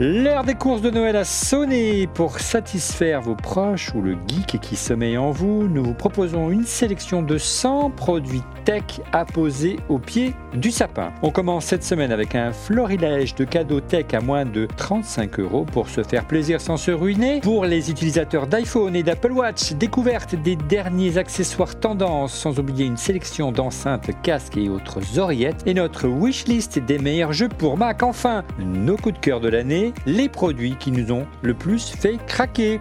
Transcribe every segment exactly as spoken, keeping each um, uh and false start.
L'heure des courses de Noël a sonné. Pour satisfaire vos proches ou le geek qui sommeille en vous, nous vous proposons une sélection de cent produits tech à poser au pied du sapin. On commence cette semaine avec un florilège de cadeaux tech à moins de trente-cinq euros pour se faire plaisir sans se ruiner. Pour les utilisateurs d'iPhone et d'Apple Watch, découverte des derniers accessoires tendance, sans oublier une sélection d'enceintes, casques et autres oreillettes. Et notre wishlist des meilleurs jeux pour Mac. Enfin, nos coups de cœur de l'année, les produits qui nous ont le plus fait craquer.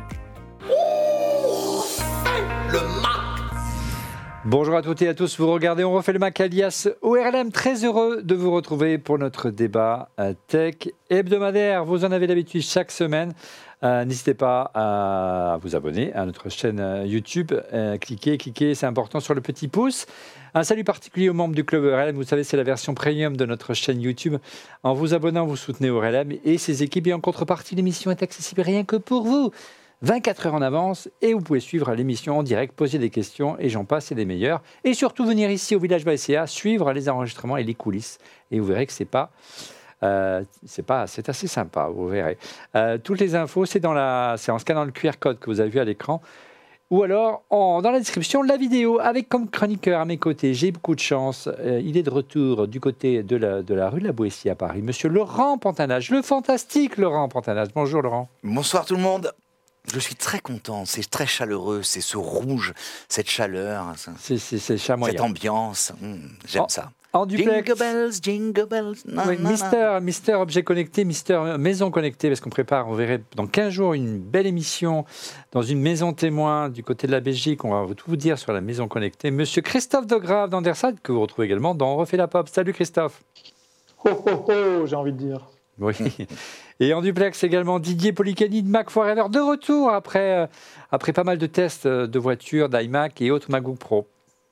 Le Mac. Bonjour à toutes et à tous, vous regardez On refait le Mac alias O R L M, très heureux de vous retrouver pour notre débat tech hebdomadaire. Vous en avez l'habitude chaque semaine. Euh, n'hésitez pas à vous abonner à notre chaîne YouTube. Euh, cliquez, cliquez, c'est important sur le petit pouce. Un salut particulier aux membres du Club O R L M. Vous savez, c'est la version premium de notre chaîne YouTube. En vous abonnant, vous soutenez O R L M et ses équipes. Et en contrepartie, l'émission est accessible rien que pour vous. vingt-quatre heures en avance et vous pouvez suivre l'émission en direct, poser des questions et j'en passe, c'est des meilleurs. Et surtout, venir ici au Village Baïséa, suivre les enregistrements et les coulisses. Et vous verrez que c'est pas... Euh, c'est, pas, c'est assez sympa, vous verrez. Euh, toutes les infos, c'est, dans la, c'est en scannant le Q R code que vous avez vu à l'écran. Ou alors, en, dans la description, la vidéo, avec comme chroniqueur à mes côtés, j'ai beaucoup de chance. Euh, il est de retour du côté de la, de la rue de la Boétie à Paris. Monsieur Laurent Pantanage, le fantastique Laurent Pantanage. Bonjour Laurent. Bonsoir tout le monde. Je suis très content, c'est très chaleureux, c'est ce rouge, cette chaleur, c'est, c'est, c'est chamoyant. Cette ambiance, mmh, j'aime en, ça. En duplex. Jingle bells, jingle bells. Non, oui, non, Mister, non. Mister Objet Connecté, Mister Maison Connectée, parce qu'on prépare, on verrait dans quinze jours une belle émission dans une maison témoin du côté de la Belgique. On va tout vous dire sur la maison connectée. Monsieur Christophe Degrave d'Anderside, que vous retrouvez également dans On refait la pop. Salut Christophe. Oh, oh, oh, j'ai envie de dire. Oui. Et en duplex également Didier Policani de Mac Forever, de retour après, euh, après pas mal de tests de voitures, d'iMac et autres MacBook Pro.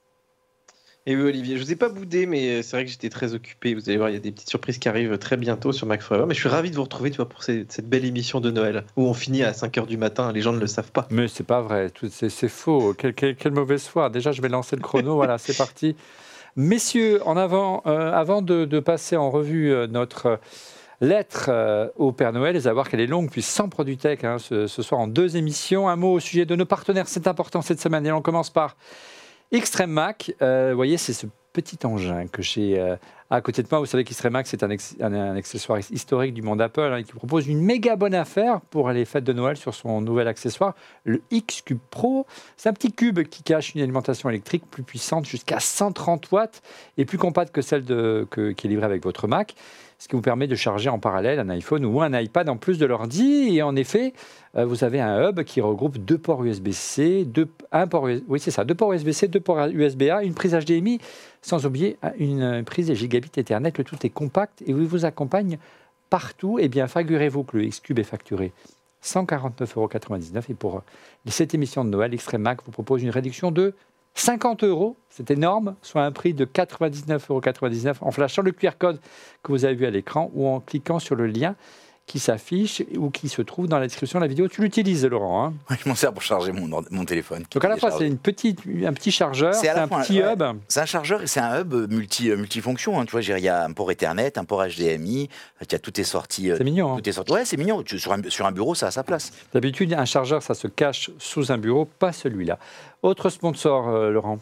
Et oui Olivier, je vous ai pas boudé, mais c'est vrai que j'étais très occupé. Vous allez voir, il y a des petites surprises qui arrivent très bientôt sur Mac Forever. Mais je suis ravi de vous retrouver, tu vois, pour ces, cette belle émission de Noël où on finit à cinq heures du matin. Les gens ne le savent pas. Mais c'est pas vrai, tout, c'est, c'est faux. Quelle, quelle, quelle mauvaise foi. Déjà, je vais lancer le chrono. Voilà, c'est parti. Messieurs, en avant, euh, avant de, de passer en revue euh, notre lettre euh, au Père Noël, et savoir qu'elle est longue, puis sans produit tech, hein, ce, ce soir en deux émissions. Un mot au sujet de nos partenaires, c'est important cette semaine. Et on commence par Extreme Mac. Euh, vous voyez, c'est ce petit engin que j'ai euh, à côté de moi. Vous savez qu'Extreme Mac, c'est un, ex- un, un accessoire historique du monde Apple, hein, qui propose une méga bonne affaire pour les fêtes de Noël sur son nouvel accessoire, le X-Cube Pro. C'est un petit cube qui cache une alimentation électrique plus puissante, jusqu'à cent trente watts, et plus compacte que celle de, que, qui est livrée avec votre Mac, ce qui vous permet de charger en parallèle un iPhone ou un iPad en plus de l'ordi. Et en effet, euh, vous avez un hub qui regroupe deux ports U S B-C, deux, un port, oui c'est ça, deux ports U S B-C, deux ports U S B-A, une prise H D M I, sans oublier une prise Gigabit Ethernet. Le tout est compact et il vous accompagne partout. Et bien, figurez-vous que le X-Cube est facturé cent quarante-neuf euros quatre-vingt-dix-neuf. Et pour cette émission de Noël, Extreme Mac vous propose une réduction de cinquante euros, c'est énorme, soit un prix de quatre-vingt-dix-neuf euros quatre-vingt-dix-neuf en flashant le Q R code que vous avez vu à l'écran ou en cliquant sur le lien qui s'affiche ou qui se trouve dans la description de la vidéo. Tu l'utilises, Laurent, hein? Oui, je m'en sers pour charger mon, mon téléphone. Donc à la fois, c'est une petite, un petit chargeur, c'est, c'est un petit un, hub. Ouais, c'est un chargeur et c'est un hub multi, multifonction. Hein. Tu vois, il y a un port Ethernet, un port H D M I, il y a tout est sorti. C'est mignon. Tout est sorti. Ouais, c'est mignon. Tu, sur, un, sur un bureau, ça a sa place. D'habitude, un chargeur, ça se cache sous un bureau, pas celui-là. Autre sponsor, euh, Laurent?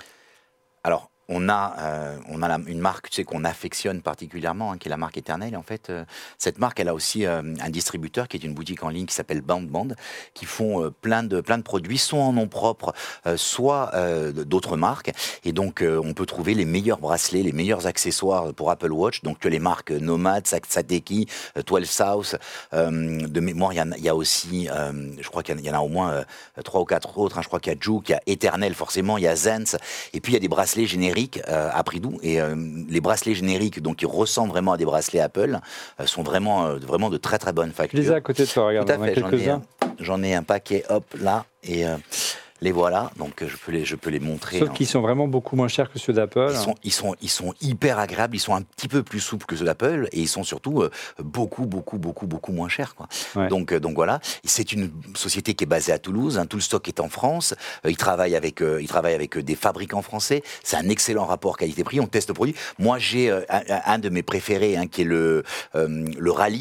Alors, on a, euh, on a la, une marque, tu sais, qu'on affectionne particulièrement, hein, qui est la marque Éternelle. Et en fait, euh, cette marque, elle a aussi euh, un distributeur qui est une boutique en ligne qui s'appelle Bound Band, qui font euh, plein de plein de produits, soit en nom propre, euh, soit euh, d'autres marques. Et donc, euh, on peut trouver les meilleurs bracelets, les meilleurs accessoires pour Apple Watch. Donc, que les marques Nomad, Sateki, douze South. Euh, de mémoire, il y, en a, il y a aussi, euh, je crois qu'il y en a au moins euh, trois ou quatre autres. Hein. Je crois qu'il y a Juke, il y a Éternel forcément, il y a Zense. Et puis, il y a des bracelets génériques Euh, à prix doux et euh, les bracelets génériques donc qui ressemblent vraiment à des bracelets Apple euh, sont vraiment euh, vraiment de très très bonne facture. Je les ai à côté de toi, regarde. Tout à fait, j'en ai, un, j'en ai un paquet, hop là et euh, les voilà, donc je peux les, je peux les montrer. Sauf qu'ils sont vraiment beaucoup moins chers que ceux d'Apple. Ils sont, ils sont, ils sont hyper agréables, ils sont un petit peu plus souples que ceux d'Apple et ils sont surtout euh, beaucoup, beaucoup, beaucoup, beaucoup moins chers, quoi. Ouais. Donc, euh, donc voilà, c'est une société qui est basée à Toulouse, hein, tout le stock est en France, euh, ils travaillent avec, euh, ils travaillent avec euh, des fabricants français, c'est un excellent rapport qualité-prix, on teste le produit. Moi, j'ai euh, un, un de mes préférés, hein, qui est le, euh, le Rallye.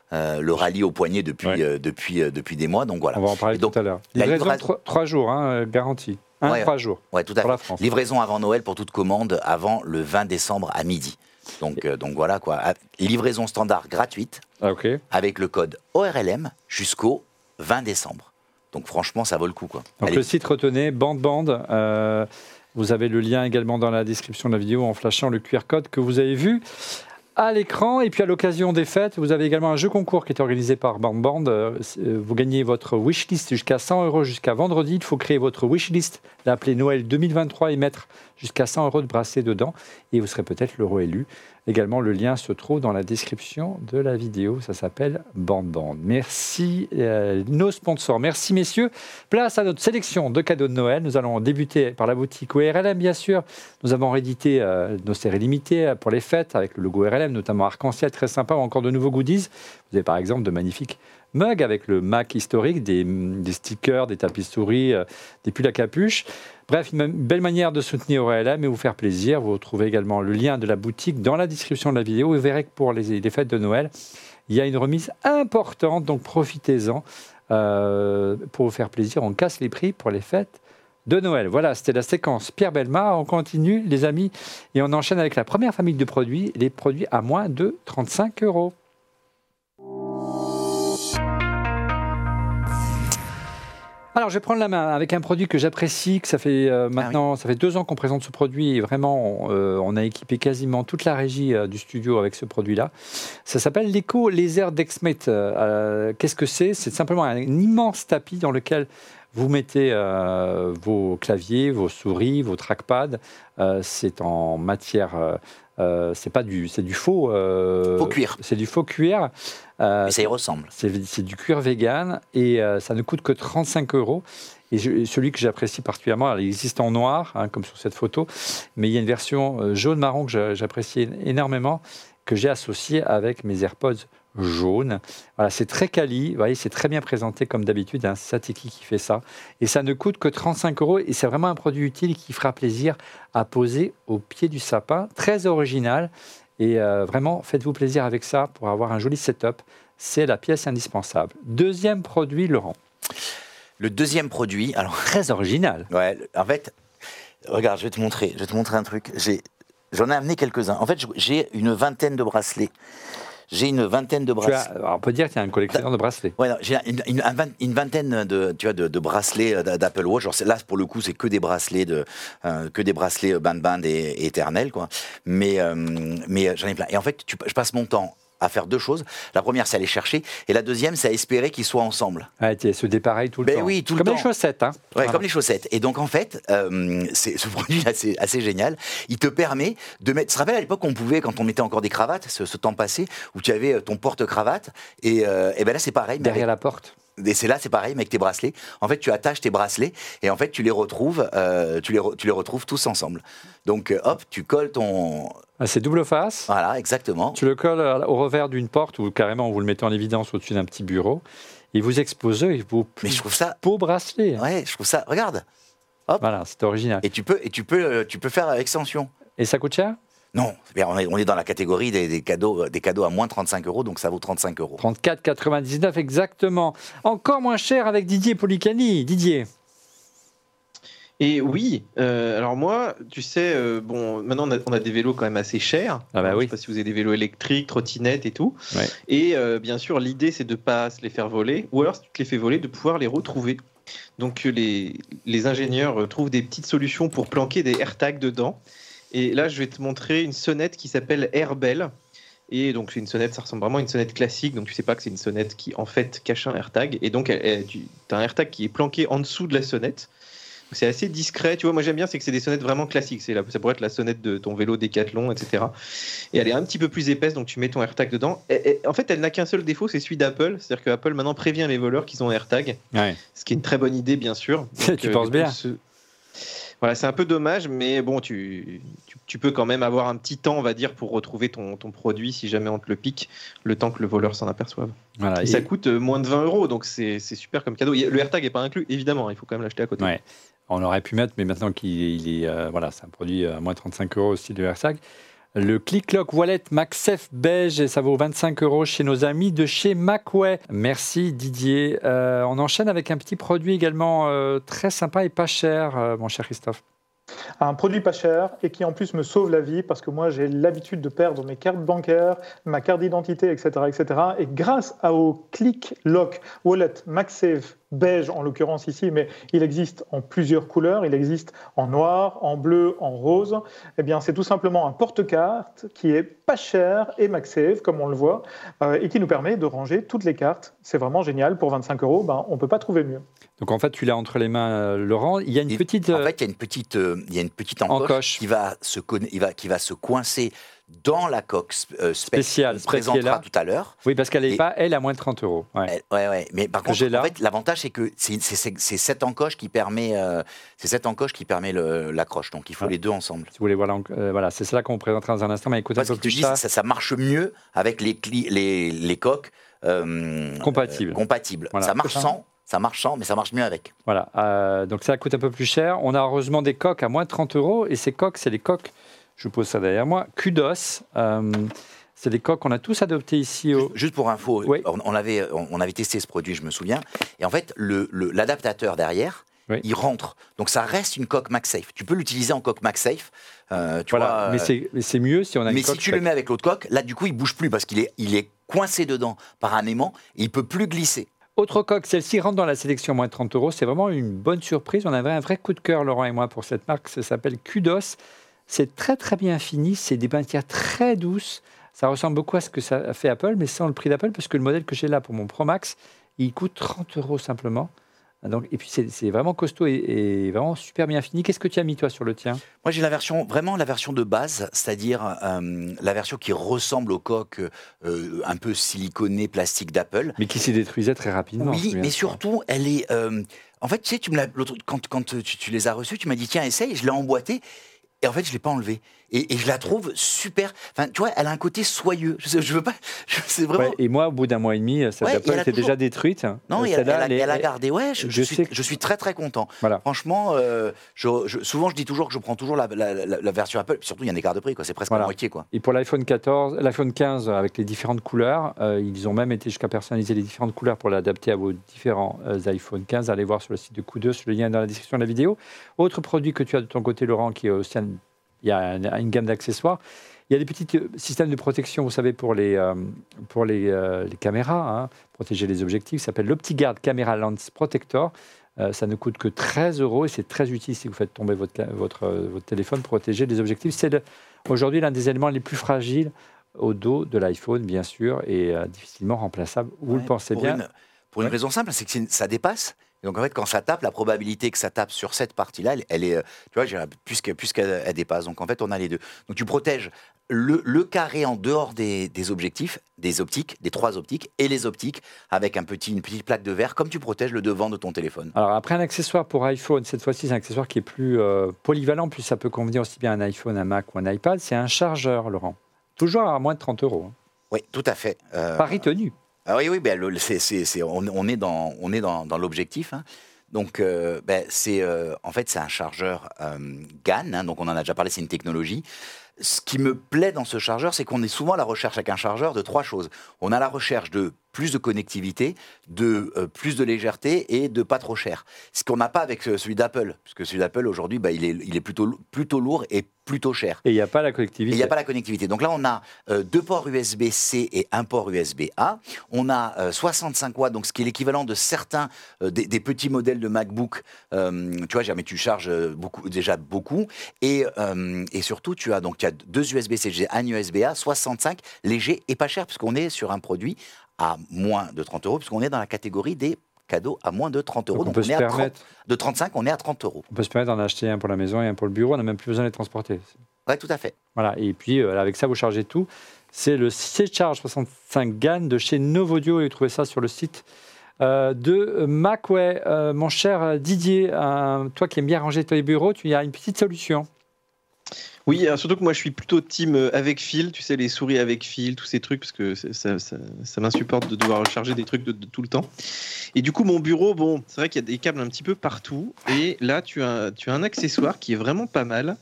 euh, le rallye au poignet depuis, Ouais. euh, depuis, euh, depuis des mois. Donc voilà. On va en parler Et donc, tout à l'heure. la Livraison livra- trois, trois jours, hein, garantie. Un, Ouais. trois jours Ouais, tout à pour la fait. France. Livraison avant Noël pour toute commande avant le vingt décembre à midi. Donc, euh, donc voilà quoi. À- Livraison standard gratuite Ah, ok. avec le code O R L M jusqu'au vingt décembre. Donc franchement, ça vaut le coup quoi. Donc Allez. le site, retenez, Bande Bande. Euh, vous avez le lien également dans la description de la vidéo en flashant le Q R code que vous avez vu à l'écran. Et puis à l'occasion des fêtes, vous avez également un jeu concours qui est organisé par Bande Bande. Euh, Vous gagnez votre wishlist jusqu'à cent euros jusqu'à vendredi. Il faut créer votre wishlist, l'appeler Noël deux mille vingt-trois et mettre jusqu'à cent euros de bracelet dedans. Et vous serez peut-être l'euro élu. Également, le lien se trouve dans la description de la vidéo. Ça s'appelle Bande Bande. Merci euh, nos sponsors. Merci messieurs. Place à notre sélection de cadeaux de Noël. Nous allons débuter par la boutique O R L M, bien sûr. Nous avons réédité euh, nos séries limitées pour les fêtes avec le logo O R L M, notamment arc-en-ciel, très sympa, ou encore de nouveaux goodies. Vous avez par exemple de magnifiques mugs avec le Mac historique, des, des stickers, des tapis souris, euh, des pulls à capuche. Bref, une belle manière de soutenir O R L M et vous faire plaisir. Vous retrouvez également le lien de la boutique dans la description de la vidéo. Vous verrez que pour les, les fêtes de Noël, il y a une remise importante, donc profitez-en. Euh, pour vous faire plaisir, on casse les prix pour les fêtes de Noël. Voilà, c'était la séquence Pierre Bellemare. On continue, les amis, et on enchaîne avec la première famille de produits, les produits à moins de trente-cinq euros. Alors, je vais prendre la main avec un produit que j'apprécie, que ça fait euh, maintenant, ah oui. ça fait deux ans qu'on présente ce produit et vraiment, on, euh, on a équipé quasiment toute la régie euh, du studio avec ce produit-là. Ça s'appelle l'Eco Laser Dexmate. Euh, qu'est-ce que c'est ? C'est simplement un immense tapis dans lequel vous mettez euh, vos claviers, vos souris, vos trackpads. Euh, c'est en matière... Euh, Euh, c'est pas du, c'est du faux, euh, faux cuir. C'est du faux cuir. Euh, Mais ça y ressemble. C'est, c'est du cuir vegan et euh, ça ne coûte que trente-cinq euros. Et je, celui que j'apprécie particulièrement, alors, il existe en noir, hein, comme sur cette photo, mais il y a une version jaune-marron que j'apprécie énormément, que j'ai associée avec mes AirPods jaunes. Voilà, c'est très quali, vous voyez, c'est très bien présenté comme d'habitude, hein, c'est Sateki qui fait ça. Et ça ne coûte que trente-cinq euros et c'est vraiment un produit utile qui fera plaisir à poser au pied du sapin. Très original et euh, vraiment, faites-vous plaisir avec ça pour avoir un joli setup. C'est la pièce indispensable. Deuxième produit, Laurent. Le deuxième produit, alors très original. Ouais, en fait, regarde, je vais te montrer, je vais te montrer un truc. J'ai, j'en ai amené quelques-uns. En fait, j'ai une vingtaine de bracelets. J'ai une vingtaine de bracelets. Tu as, alors on peut dire qu'il y a un collectionneur de bracelets. Ouais, non, j'ai une, une, une vingtaine de, tu vois, de, de bracelets d'Apple Watch. Genre, là, pour le coup, c'est que des bracelets de, euh, que des bracelets Band Band et, et éternels, quoi. Mais, euh, mais j'en ai plein. Et en fait, tu, je passe mon temps à faire deux choses. La première, c'est aller chercher. Et la deuxième, c'est à espérer qu'ils soient ensemble. Ah, tu se dépareil tout le ben temps. Oui, tout comme le les temps. chaussettes. Hein. Ouais, voilà. Comme les chaussettes. Et donc, en fait, euh, c'est, ce produit assez, assez génial. Il te permet de mettre... Tu te rappelles à l'époque, on pouvait, quand on mettait encore des cravates, ce, ce temps passé, où tu avais ton porte-cravate. Et, euh, et ben là, c'est pareil. Derrière avec... la porte. Et c'est là, c'est pareil, mais avec tes bracelets. En fait, tu attaches tes bracelets et en fait, tu les retrouves, euh, tu les, re- tu les retrouves tous ensemble. Donc, euh, hop, tu colles ton... Ah, c'est double face. Voilà, exactement. Tu le colles au revers d'une porte ou carrément vous le mettez en évidence au-dessus d'un petit bureau et vous exposez vos plus Mais je trouve ça... beaux bracelets. Ouais, je trouve ça... Regarde. Hop. Voilà, c'est original. Et tu peux, et tu peux, tu peux faire extension. Et ça coûte cher ? Non, on est, on est dans la catégorie des, des, cadeaux, des cadeaux à moins trente-cinq euros, donc ça vaut trente-cinq euros. trente-quatre quatre-vingt-dix-neuf exactement. Encore moins cher avec Didier Policani. Didier. Et oui, euh, alors moi, tu sais, euh, bon, maintenant on a, on a des vélos quand même assez chers. Ah bah alors, oui. Je sais pas si vous avez des vélos électriques, trottinettes et tout. Ouais. Et euh, bien sûr, l'idée c'est de pas se les faire voler, ou alors si tu te les fais voler, de pouvoir les retrouver. Donc les, les ingénieurs trouvent des petites solutions pour planquer des AirTags dedans. Et là, je vais te montrer une sonnette qui s'appelle AirBell. Et donc, c'est une sonnette, ça ressemble vraiment à une sonnette classique. Donc, tu sais pas que c'est une sonnette qui, en fait, cache un AirTag. Et donc, elle, elle, tu as un AirTag qui est planqué en dessous de la sonnette. Donc, c'est assez discret. Tu vois, moi, j'aime bien, c'est que c'est des sonnettes vraiment classiques. C'est la, ça pourrait être la sonnette de ton vélo Décathlon, et cetera. Et elle est un petit peu plus épaisse, donc tu mets ton AirTag dedans. Et, et, en fait, elle n'a qu'un seul défaut, c'est celui d'Apple. C'est-à-dire que Apple, maintenant, prévient les voleurs qu'ils ont un AirTag. Ouais. Ce qui est une très bonne idée, bien sûr. Donc, tu euh, penses bien ce... Voilà, c'est un peu dommage, mais bon, tu, tu, tu peux quand même avoir un petit temps, on va dire, pour retrouver ton, ton produit si jamais on te le pique, le temps que le voleur s'en aperçoive. Voilà, et, et ça coûte moins de vingt euros, donc c'est, c'est super comme cadeau. Le AirTag n'est pas inclus, évidemment, il faut quand même l'acheter à côté. Ouais. On aurait pu mettre, mais maintenant qu'il il est, euh, voilà, c'est un produit à moins trente-cinq euros aussi, le AirTag. le Click Lock Wallet MagSafe beige et ça vaut vingt-cinq euros chez nos amis de chez Macway. Merci Didier. Euh, on enchaîne avec un petit produit également euh, très sympa et pas cher, euh, mon cher Christophe. Un produit pas cher et qui en plus me sauve la vie parce que moi j'ai l'habitude de perdre mes cartes bancaires, ma carte d'identité, et cetera, et cetera. Et grâce au Click Lock Wallet MagSafe beige en l'occurrence ici, mais il existe en plusieurs couleurs, il existe en noir, en bleu, en rose. Eh bien, c'est tout simplement un porte-carte qui est pas cher et MagSafe, comme on le voit, euh, et qui nous permet de ranger toutes les cartes. C'est vraiment génial. Pour vingt-cinq euros, ben, on ne peut pas trouver mieux. Donc en fait, tu l'as entre les mains, euh, Laurent. Il y a une Et petite. En fait, il y a une petite, euh, il y a une petite encoche, encoche. Qui va se conna... il va, qui va se coincer dans la coque euh, spéciale, qu'on présentera tout à l'heure. Oui, parce qu'elle n'est Et... pas, elle, à moins de trente euros. Ouais, elle, ouais, ouais. Mais par contre, en fait, l'avantage, c'est que c'est, c'est, c'est, c'est cette encoche qui permet, euh, c'est cette encoche qui permet le, l'accroche. Donc, il faut ouais. les deux ensemble. Si vous voulez voir, euh, voilà, c'est cela qu'on vous présentera dans un instant. Mais écoutez, un peu plus ça. ça. Ça marche mieux avec les, cli... les, les coques euh, compatibles. Euh, compatibles. Voilà. Ça marche sans. Ça marche sans, mais ça marche mieux avec. Voilà, euh, donc ça coûte un peu plus cher. On a heureusement des coques à moins de trente euros. Et ces coques, c'est les coques, je vous pose ça derrière moi, Kudos. Euh, c'est des coques qu'on a tous adoptées ici. Au... Juste, juste pour info, oui. on, on, avait, on, on avait testé ce produit, je me souviens. Et en fait, le, le, l'adaptateur derrière, oui. il rentre. Donc ça reste une coque MagSafe. Tu peux l'utiliser en coque MagSafe. Euh, tu voilà, vois, mais, c'est, mais c'est mieux si on a une mais coque. Mais si tu le mets avec l'autre coque, là, du coup, il ne bouge plus parce qu'il est, il est coincé dedans par un aimant et il ne peut plus glisser. Autre coque, celle-ci rentre dans la sélection moins de trente euros. C'est vraiment une bonne surprise. On avait un vrai coup de cœur, Laurent et moi, pour cette marque. Ça s'appelle Kudos. C'est très, très bien fini. C'est des matières très douces. Ça ressemble beaucoup à ce que ça fait Apple, mais sans le prix d'Apple, parce que le modèle que j'ai là pour mon Pro Max, il coûte trente euros simplement. Donc, et puis, c'est, c'est vraiment costaud et, et vraiment super bien fini. Qu'est-ce que tu as mis, toi, sur le tien ? Moi, j'ai la version, vraiment la version de base, c'est-à-dire euh, la version qui ressemble aux coques euh, un peu siliconées, plastique d'Apple. Mais qui s'est détruisait très rapidement. Oui, mais surtout, elle est... Euh, en fait, tu sais, tu me l'as, l'autre, quand, quand tu, tu les as reçus, tu m'as dit, tiens, essaye, je l'ai emboîtée. Et en fait, je ne l'ai pas enlevée. Et, et je la trouve super. Enfin, tu vois, elle a un côté soyeux. Je, je veux pas. Je, c'est vraiment. Ouais, et moi, au bout d'un mois et demi, cette ouais, Apple était toujours... déjà détruite. Non, et elle, elle, a, elle, elle a gardé. Ouais, je, je, je, suis, que... je suis très très content. Voilà. Franchement, euh, je, je, souvent je dis toujours que je prends toujours la, la, la, la version Apple. Puis surtout, il y a un écart de prix, quoi. C'est presque voilà. la moitié, quoi. Et pour l'iPhone quatorze, l'iPhone quinze avec les différentes couleurs, euh, ils ont même été jusqu'à personnaliser les différentes couleurs pour l'adapter à vos différents euh, iPhone quinze. Allez voir sur le site de Kudos, le lien est dans la description de la vidéo. Autre produit que tu as de ton côté, Laurent, qui est aussi un il y a une gamme d'accessoires. Il y a des petits systèmes de protection, vous savez, pour les, euh, pour les, euh, les caméras, hein, protéger les objectifs. Ça s'appelle l'OptiGuard Camera Lens Protector. Euh, ça ne coûte que treize euros et c'est très utile si vous faites tomber votre, votre, votre téléphone pour protéger les objectifs. C'est le, aujourd'hui l'un des éléments les plus fragiles au dos de l'iPhone, bien sûr, et euh, difficilement remplaçable. Vous ouais, le pensez pour bien une, Pour ouais. une raison simple, c'est que c'est, ça dépasse. Donc en fait, quand ça tape, la probabilité que ça tape sur cette partie-là, elle, elle est, tu vois, plus, que, plus qu'elle elle dépasse. Donc en fait, on a les deux. Donc tu protèges le, le carré en dehors des, des objectifs, des optiques, des trois optiques, et les optiques avec un petit, une petite plaque de verre, comme tu protèges le devant de ton téléphone. Alors après, un accessoire pour iPhone, cette fois-ci, c'est un accessoire qui est plus euh, polyvalent, puis ça peut convenir aussi bien à un iPhone, un Mac ou un iPad. C'est un chargeur, Laurent. Toujours à moins de trente euros. Hein. Oui, tout à fait. Euh... Paris tenu. Ah oui, oui, ben, le, c'est, c'est, c'est, on, on est dans, on est dans, dans l'objectif. Hein. Donc, euh, ben, c'est, euh, en fait, c'est un chargeur euh, G A N. Hein, donc, on en a déjà parlé, c'est une technologie. Ce qui me plaît dans ce chargeur, c'est qu'on est souvent à la recherche avec un chargeur de trois choses. On a la recherche de plus de connectivité, de euh, plus de légèreté et de pas trop cher. Ce qu'on n'a pas avec celui d'Apple, puisque celui d'Apple aujourd'hui, bah, il est, il est plutôt, plutôt lourd et plutôt cher. Et il n'y a pas la connectivité. Et il n'y a pas la connectivité. Donc là, on a euh, deux ports U S B C et un port U S B A. On a euh, soixante-cinq watts, donc ce qui est l'équivalent de certains euh, des, des petits modèles de MacBook. Euh, tu vois, jamais tu charges beaucoup, déjà beaucoup. Et, euh, et surtout, tu as donc tu as deux U S B C, un U S B A, soixante-cinq, léger et pas cher, puisqu'on est sur un produit à moins de trente euros, puisqu'on est dans la catégorie des cadeaux à moins de trente euros. Donc, on donc peut on se est permettre... à trente, de trente-cinq, on est à trente euros. On peut se permettre d'en acheter un pour la maison et un pour le bureau, on n'a même plus besoin de les transporter. Oui, tout à fait. Voilà, et puis euh, avec ça, vous chargez tout. C'est le C-Charge soixante-cinq G A N de chez Novodio, et vous trouvez ça sur le site euh, de Macway. Euh, mon cher Didier, euh, toi qui aimes bien ranger tes bureaux, tu as une petite solution. Oui, alors surtout que moi je suis plutôt team avec fil, tu sais, les souris avec fil, tous ces trucs, parce que ça, ça, ça m'insupporte de devoir recharger des trucs de, de tout le temps. Et du coup, mon bureau, bon, c'est vrai qu'il y a des câbles un petit peu partout, et là tu as, tu as un accessoire qui est vraiment pas mal,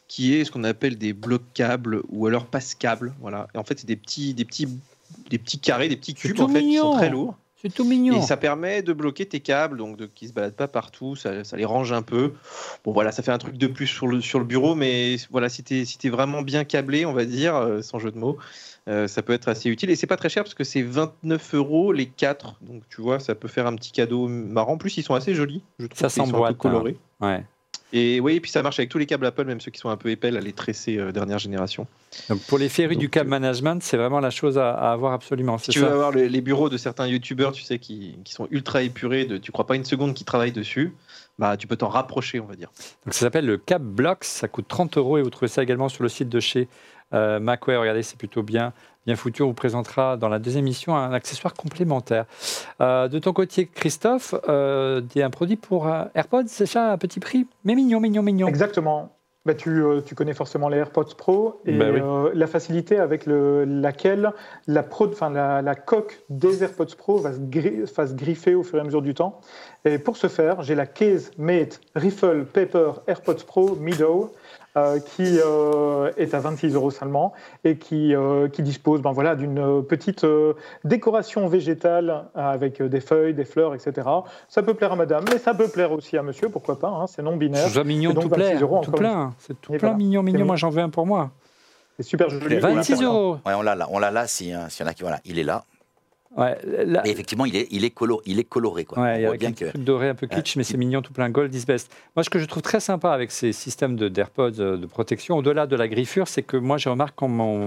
qui est ce qu'on appelle des blocs câbles ou alors passe-câbles. Voilà. Et en fait, c'est des petits, des petits, des petits carrés, des petits cubes en fait, qui sont très lourds. C'est tout mignon. Et ça permet de bloquer tes câbles, donc de, qui ne se baladent pas partout, ça, ça les range un peu. Bon voilà, ça fait un truc de plus sur le, sur le bureau, mais voilà, si tu es si t'es vraiment bien câblé, on va dire, euh, sans jeu de mots, euh, ça peut être assez utile. Et c'est pas très cher parce que c'est vingt-neuf euros les quatre. Donc tu vois, ça peut faire un petit cadeau marrant. En plus, ils sont assez jolis, je trouve. Ça qu'ils sont s'emboîte, un peu colorés. Hein. Ouais. Et oui, et puis ça marche avec tous les câbles Apple, même ceux qui sont un peu épais, là, les tressés euh, dernière génération. Donc pour les férus Donc, du câble euh, management, c'est vraiment la chose à, à avoir absolument. Si C'est tu ça. veux avoir les, les bureaux de certains youtubeurs, tu sais, qui, qui sont ultra épurés, de, tu crois pas une seconde qu'ils travaillent dessus, bah tu peux t'en rapprocher, on va dire. Donc ça s'appelle le Cap Blocks, ça coûte trente euros et vous trouvez ça également sur le site de chez euh, Macware. Regardez, c'est plutôt bien, bien foutu. On vous présentera dans la deuxième émission un accessoire complémentaire. Euh, de ton côté, Christophe, euh, il y a un produit pour euh, AirPods, c'est ça, à petit prix, mais mignon, mignon, mignon. Exactement. Bah, tu, euh, tu connais forcément les AirPods Pro et Bah oui. euh, la facilité avec le, laquelle la, pro, la, la coque des AirPods Pro va se, gri, va se griffer au fur et à mesure du temps. Et pour ce faire, j'ai la Case Mate Riffle Paper AirPods Pro Meadow euh, qui euh, est à vingt-six euros seulement et qui, euh, qui dispose ben, voilà, d'une petite euh, décoration végétale avec des feuilles, des fleurs, et cetera. Ça peut plaire à madame, mais ça peut plaire aussi à monsieur, pourquoi pas, hein, c'est non binaire. C'est mignon, tout plein, tout plein. C'est tout Et plein, voilà. mignon, mignon. C'est Moi, j'en veux un pour moi. C'est super joli. vingt-six euros. Ouais, on l'a là, on l'a là. Si, hein, s'il y en a qui, voilà, il est là. Ouais, là, Et effectivement, il est, il est, colo, il est coloré. Quoi. ouais, on voit avec bien un que. truc doré un peu kitsch, euh, mais c'est mignon, tout plein. Gold is best. Moi, ce que je trouve très sympa avec ces systèmes de, d'AirPods euh, de protection, au-delà de la griffure, c'est que moi, je remarque quand mon,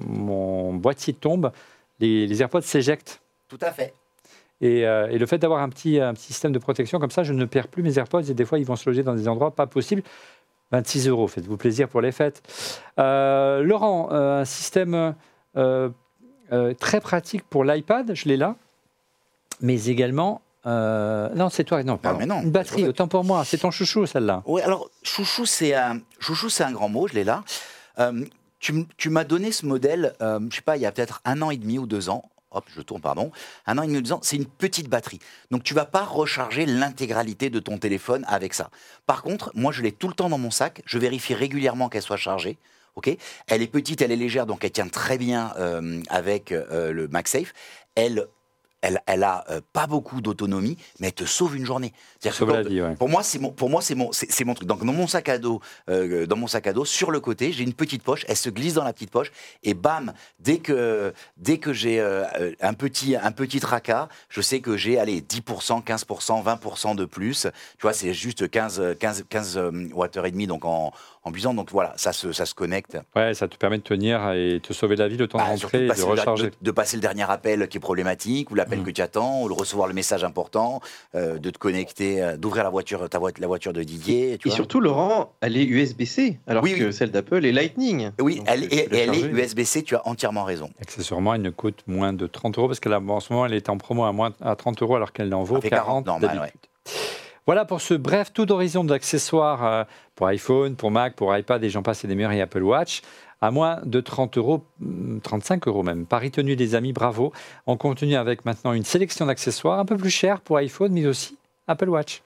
mon boîtier tombe, les, les AirPods s'éjectent. Tout à fait. Et, euh, et le fait d'avoir un petit, un petit système de protection comme ça, je ne perds plus mes AirPods et des fois, ils vont se loger dans des endroits pas possibles. vingt-six euros, faites-vous plaisir pour les fêtes. Euh, Laurent, euh, un système euh, euh, très pratique pour l'iPad, je l'ai là, mais également... Euh, non, c'est toi, non, pardon. mais non, Une batterie, c'est autant pour moi, c'est ton chouchou, celle-là. Oui, alors, chouchou, c'est un, chouchou, c'est un grand mot, je l'ai là. Euh, tu, m- tu m'as donné ce modèle, euh, je sais pas, il y a peut-être un an et demi ou deux ans. Hop, je tourne, pardon. Un an et demi ou deux ans, c'est une petite batterie. Donc, tu vas pas recharger l'intégralité de ton téléphone avec ça. Par contre, moi, je l'ai tout le temps dans mon sac. Je vérifie régulièrement qu'elle soit chargée. Ok, elle est petite, elle est légère, donc elle tient très bien euh, avec euh, le MagSafe. Elle, elle, elle a euh, pas beaucoup d'autonomie, mais elle te sauve une journée. C'est-à-dire Sauve que la quand- vie, ouais. Pour moi, c'est mon, pour moi, c'est mon, c'est, c'est mon truc. Donc dans mon sac à dos, euh, dans mon sac à dos, sur le côté, j'ai une petite poche. Elle se glisse dans la petite poche et bam, dès que, dès que j'ai euh, un petit, un petit tracas, je sais que j'ai, allez, dix pour cent, quinze pour cent, vingt pour cent de plus. Tu vois, c'est juste quinze, quinze, quinze watts et demi, donc en, en buvant. Donc voilà, ça se, ça se connecte. Ouais, ça te permet de tenir et te sauver la vie le temps Bah, de surtout rentrer et passer de le- recharger. de, de passer le dernier appel qui est problématique, ou l'appel Mhm. que tu attends, ou le recevoir le message important, euh, de te connecter, euh, d'ouvrir la voiture, ta voiture, la voiture de Didier. Tu Et vois. surtout, Laurent, elle est U S B C, alors Oui, que oui. celle d'Apple est Lightning. Oui, Donc, elle, tu peux et, la et elle est charger. U S B C, tu as entièrement raison. Accessoirement, elle ne coûte moins de trente euros parce qu'en ce moment, elle est en promo à, moins, à trente euros alors qu'elle en vaut Ça fait quarante, quarante normal, d'habitude. Voilà pour ce bref tour d'horizon d'accessoires euh, pour iPhone, pour Mac, pour iPad et j'en passe et des meilleurs et Apple Watch à moins de trente euros, hum, trente-cinq euros même. Pari tenu les amis, bravo. On continue avec maintenant une sélection d'accessoires un peu plus chers pour iPhone mais aussi Apple Watch.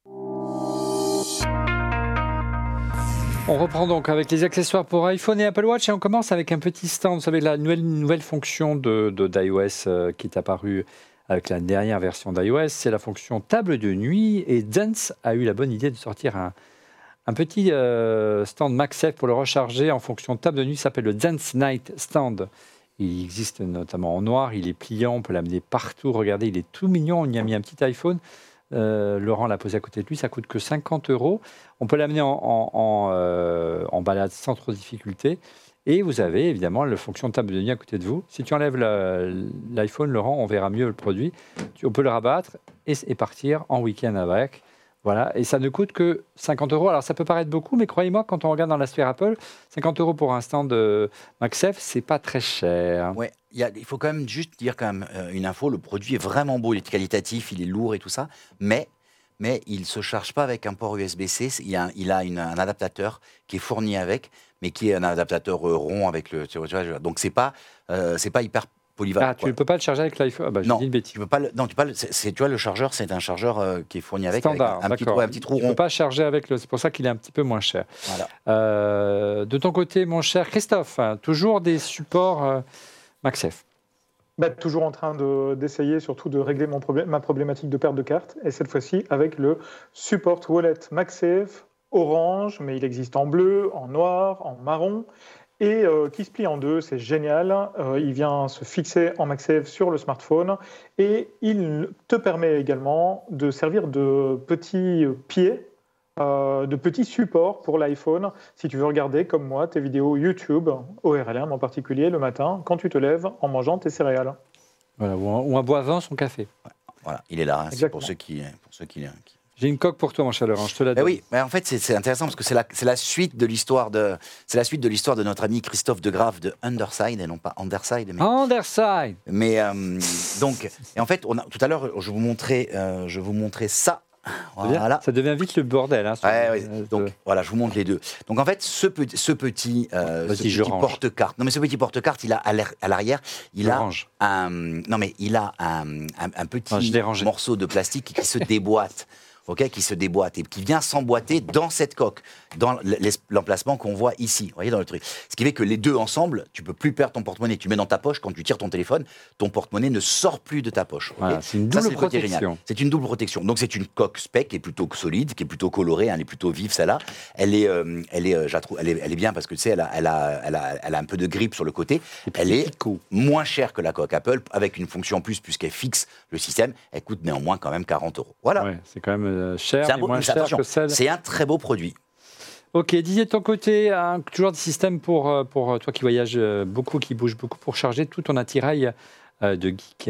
On reprend donc avec les accessoires pour iPhone et Apple Watch et on commence avec un petit stand. Vous savez, la nouvelle, nouvelle fonction de, de, d'iOS euh, qui est apparue avec la dernière version d'iOS, c'est la fonction table de nuit et Zense a eu la bonne idée de sortir un, un petit euh, stand MagSafe pour le recharger en fonction table de nuit, ça s'appelle le Zense Night Stand. Il existe notamment en noir, il est pliant, on peut l'amener partout. Regardez, il est tout mignon, on y a mis un petit iPhone. Euh, Laurent l'a posé à côté de lui, ça coûte que cinquante euros. On peut l'amener en, en, en, euh, en balade sans trop de difficulté. Et vous avez évidemment la fonction de table de nuit à côté de vous. Si tu enlèves la, l'iPhone, Laurent, on verra mieux le produit. Tu, on peut le rabattre et, et partir en week-end avec. Voilà, et ça ne coûte que cinquante euros. Alors ça peut paraître beaucoup, mais croyez-moi, quand on regarde dans la sphère Apple, cinquante euros pour un stand de MagSafe, c'est pas très cher. Ouais, il, y a, il faut quand même juste dire quand même euh, une info, le produit est vraiment beau, il est qualitatif, il est lourd et tout ça, mais, mais il ne se charge pas avec un port U S B C, il, y a, il a une, un adaptateur qui est fourni avec, mais qui est un adaptateur euh, rond avec le... Tu vois, donc c'est pas, euh, c'est pas hyper polyvalent. Ah, tu ne peux pas le charger avec l'iPhone. Ah, bah, j'ai Non, dit une bêtise. tu peux pas. Le, non, tu peux pas. Le, c'est, c'est, tu vois, le chargeur, c'est un chargeur euh, qui est fourni avec, Standard, avec un, un, petit, d'accord. ouais, un petit trou Tu ne rond. peux pas charger avec le. C'est pour ça qu'il est un petit peu moins cher. Voilà. Euh, de ton côté, mon cher Christophe, hein, toujours des supports euh, MagSafe. Bah, toujours en train de, d'essayer surtout de régler mon problème, ma problématique de perte de carte, et cette fois-ci avec le Support Wallet MagSafe orange, mais il existe en bleu, en noir, en marron, et euh, qui se plie en deux, c'est génial. Euh, il vient se fixer en MagSafe sur le smartphone, et il te permet également de servir de petits pieds, Euh, de petits supports pour l'iPhone, si tu veux regarder, comme moi, tes vidéos YouTube, O R L M en particulier, le matin, quand tu te lèves en mangeant tes céréales. Voilà, ou, en, ou en boivant son café. Ouais, voilà, il est là, hein, c'est pour ceux qui... Pour ceux qui, qui... J'ai une coque pour toi, mon cher Laurent, je te la donne. Eh oui, mais en fait, c'est, c'est intéressant parce que c'est la, c'est la suite de l'histoire de, c'est la suite de l'histoire de notre ami Christophe de Graaf de Underside, et non pas Underside. Mais, Underside. mais euh, donc, et en fait, on a, tout à l'heure, je vous montrais, euh, je vous montrais ça. Voilà. Ça devient vite le bordel. Hein, ouais, ouais. Euh, Donc, voilà, je vous montre les deux. Donc, en fait, ce, pe- ce petit, euh, ce petit porte-carte, non, mais ce petit porte-carte, il a à, à l'arrière, il je a range. un, non, mais il a un, un, un petit enfin, morceau de plastique qui se déboîte. Okay, qui se déboîte et qui vient s'emboîter dans cette coque, dans l'emplacement qu'on voit ici, vous voyez, dans le truc. Ce qui fait que les deux ensemble, tu peux plus perdre ton porte-monnaie. Tu mets dans ta poche, quand tu tires ton téléphone, ton porte-monnaie ne sort plus de ta poche. Okay, voilà, c'est une double ça, c'est protection. C'est une double protection. Donc c'est une coque spec qui est plutôt solide, qui est plutôt colorée, hein, elle est plutôt vive celle-là. Elle est, euh, elle est, euh, je trouve, elle est, elle est bien parce que tu sais, elle a, elle a, elle a, elle a un peu de grippe sur le côté. Elle est moins chère que la coque Apple, avec une fonction en plus puisqu'elle fixe le système. Elle coûte néanmoins quand même quarante euros. Voilà. Ouais, c'est quand même cher, c'est un mais beau, moins cher que celle. C'est un très beau produit. Ok, Didier, de ton côté, hein, toujours des systèmes pour, pour toi qui voyages beaucoup, qui bouge beaucoup, pour charger tout ton attirail euh, de geek.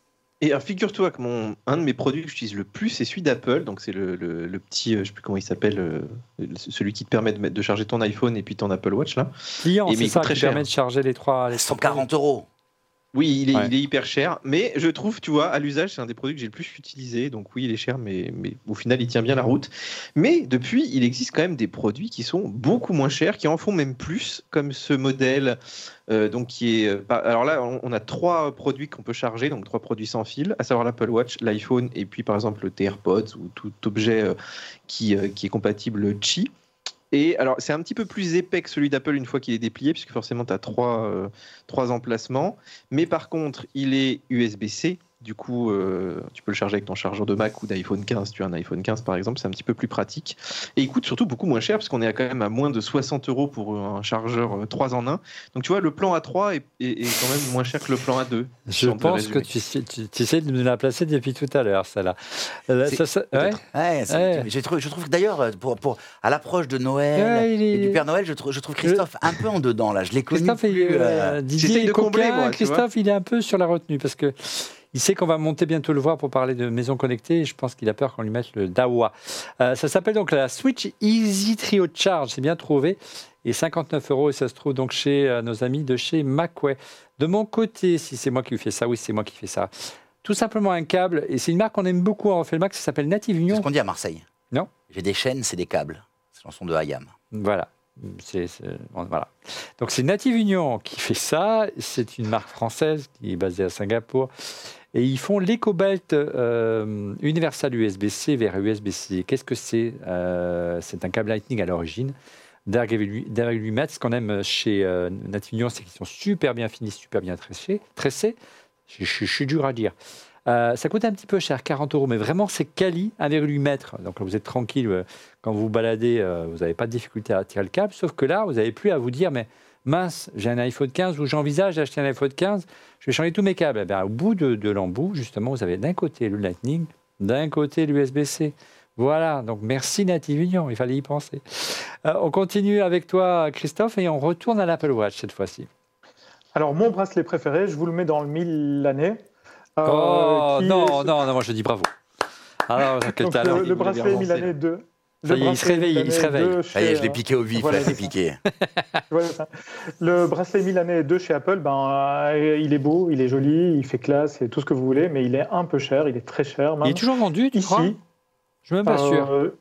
Et alors, figure-toi que mon, un de mes produits que j'utilise le plus, c'est celui d'Apple. Donc, c'est le, le, le petit, je ne sais plus comment il s'appelle, euh, celui qui te permet de, de charger ton iPhone et puis ton Apple Watch. Là. Client, et c'est ça, qui permet de charger les trois. Les cent quarante euros. Oui, il est, ouais. il est hyper cher, mais je trouve, tu vois, à l'usage, c'est un des produits que j'ai le plus utilisé. Donc oui, il est cher, mais, mais au final, il tient bien la route. Mais depuis, il existe quand même des produits qui sont beaucoup moins chers, qui en font même plus, comme ce modèle. Euh, donc qui est, euh, alors là, on, on a trois produits qu'on peut charger, donc trois produits sans fil, à savoir l'Apple Watch, l'iPhone, et puis par exemple le AirPods ou tout objet euh, qui, euh, qui est compatible Qi. Et alors, c'est un petit peu plus épais que celui d'Apple une fois qu'il est déplié, puisque forcément, tu as trois, euh, trois emplacements. Mais par contre, il est U S B-C. Du coup, euh, tu peux le charger avec ton chargeur de Mac ou d'iPhone quinze. Tu as un iPhone quinze, par exemple, c'est un petit peu plus pratique. Et il coûte surtout beaucoup moins cher, parce qu'on est quand même à moins de soixante euros pour un chargeur trois en un. Donc, tu vois, le plan A trois est, est, est quand même moins cher que le plan A deux. Je pense que tu, tu, tu essaies de nous la placer depuis tout à l'heure, celle-là. Ça, ça, ouais. Ouais, ouais. Je, trouve, je trouve que d'ailleurs, pour, pour, à l'approche de Noël ouais, est... et du Père Noël, je trouve, je trouve Christophe je... un peu en dedans, là. Je l'ai connu Christophe, plus... Il, euh, Didier de combler, coquin, moi, Christophe, il est un peu sur la retenue, parce que il sait qu'on va monter bientôt le voir pour parler de maison connectée et je pense qu'il a peur qu'on lui mette le Dawa. Euh, ça s'appelle donc la Switch Easy Trio Charge, c'est bien trouvé. Et cinquante-neuf euros et ça se trouve donc chez euh, nos amis de chez Macway. De mon côté, si c'est moi qui fais ça, oui c'est moi qui fais ça. Tout simplement un câble, et c'est une marque qu'on aime beaucoup en Refait le Mac, ça s'appelle Native Union. C'est ce qu'on dit à Marseille. Non. J'ai des chaînes, c'est des câbles. C'est la chanson de Hayam. Voilà. C'est, c'est, bon, voilà. Donc c'est Native Union qui fait ça. C'est une marque française qui est basée à Singapour. Et ils font l'EcoBelt euh, Universal U S B-C vers U S B-C. Qu'est-ce que c'est euh, C'est un câble Lightning à l'origine, d'un virgule huit mètres. Ce qu'on aime chez euh, Native Union, c'est qu'ils sont super bien finis, super bien tressés. tressés. Je, je, je suis dur à dire. Euh, ça coûte un petit peu cher, quarante euros, mais vraiment c'est quali, un virgule huit mètres. Donc vous êtes tranquille, euh, quand vous vous baladez, euh, vous n'avez pas de difficulté à tirer le câble, sauf que là, vous n'avez plus à vous dire, mais mince, j'ai un iPhone quinze ou j'envisage d'acheter un iPhone quinze, je vais changer tous mes câbles. Eh bien, au bout de, de l'embout, justement, vous avez d'un côté le Lightning, d'un côté l'U S B-C. Voilà, donc merci Native Union, il fallait y penser. Euh, on continue avec toi, Christophe, et on retourne à l'Apple Watch cette fois-ci. Alors, mon bracelet préféré, je vous le mets dans le mille l'année. Euh, oh non, est... non, non, moi je dis bravo. Alors, quel donc, talent. Le, le bracelet Milanais deux. Ça y est, il se réveille, il se réveille. Ça y est, je l'ai piqué au vif, voilà, je l'ai piqué. Voilà ça. Le bracelet Milanais deux chez Apple, ben, euh, il est beau, il est joli, il fait classe et tout ce que vous voulez, mais il est un peu cher, il est très cher. Même. Il est toujours vendu, tu Ici, crois? Je suis même pas sûr. Euh,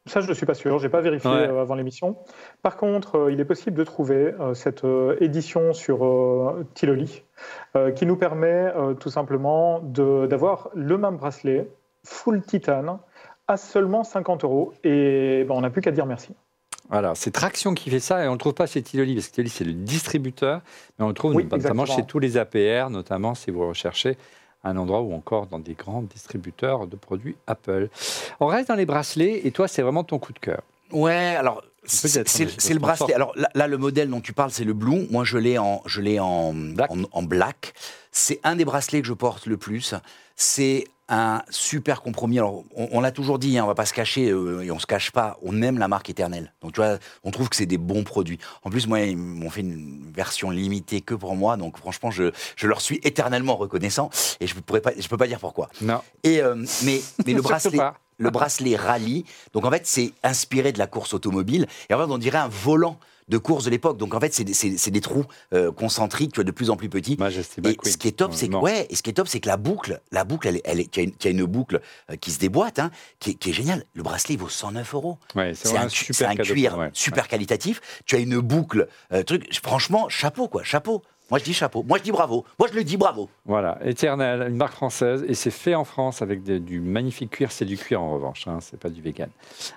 Ça, je ne suis pas sûr, je n'ai pas vérifié Ouais. euh, avant l'émission. Par contre, euh, il est possible de trouver euh, cette euh, édition sur euh, Tiloli euh, qui nous permet euh, tout simplement de- d'avoir le même bracelet, full titane, à seulement cinquante euros. Et ben, on n'a plus qu'à dire merci. Voilà, c'est Traction qui fait ça et on ne le trouve pas chez Tiloli parce que Tiloli c'est le distributeur, mais on le trouve Oui, notamment exactement. chez tous les A P R, notamment si vous recherchez un endroit ou encore dans des grands distributeurs de produits Apple. On reste dans les bracelets et toi c'est vraiment ton coup de cœur. Ouais, alors c'est Peut-être, c'est- mais je c'est le pense bracelet. fort. Alors là, là, le modèle dont tu parles, c'est le Blue. Moi, je l'ai en, je l'ai en Black. en, en black. C'est un des bracelets que je porte le plus. C'est un super compromis. Alors, on, on l'a toujours dit, hein, on va pas se cacher euh, et on se cache pas. On aime la marque Éternelle. Donc, tu vois, on trouve que c'est des bons produits. En plus, moi, ils m'ont fait une version limitée que pour moi. Donc, franchement, je, je leur suis éternellement reconnaissant. Et je pourrais pas, je peux pas dire pourquoi. Non, Et euh, mais mais le Surtout bracelet. pas. Le bracelet rallye, donc en fait c'est inspiré de la course automobile, et en fait on dirait un volant de course de l'époque, donc en fait c'est des, c'est- c'est des trous euh, concentriques, tu vois, de plus en plus petits. Majesty Et McQueen. ce qui est top, c'est que Non. ouais, et ce qui est top, c'est que la boucle, la boucle, elle, est- elle est, tu as une, tu as une boucle euh, qui se déboîte, hein, qui, est, qui est géniale. Le bracelet il vaut cent neuf euros. Ouais, c'est C'est vraiment un, un cu- super c'est un cadeau cuir pour Noël. super qualitatif. Tu as une boucle, euh, truc. Franchement, chapeau quoi, chapeau. Moi je dis chapeau. Moi je dis bravo. Moi je le dis bravo. Voilà, Éternel, une marque française, et c'est fait en France avec des- du magnifique cuir. C'est du cuir en revanche, hein, c'est pas du vegan.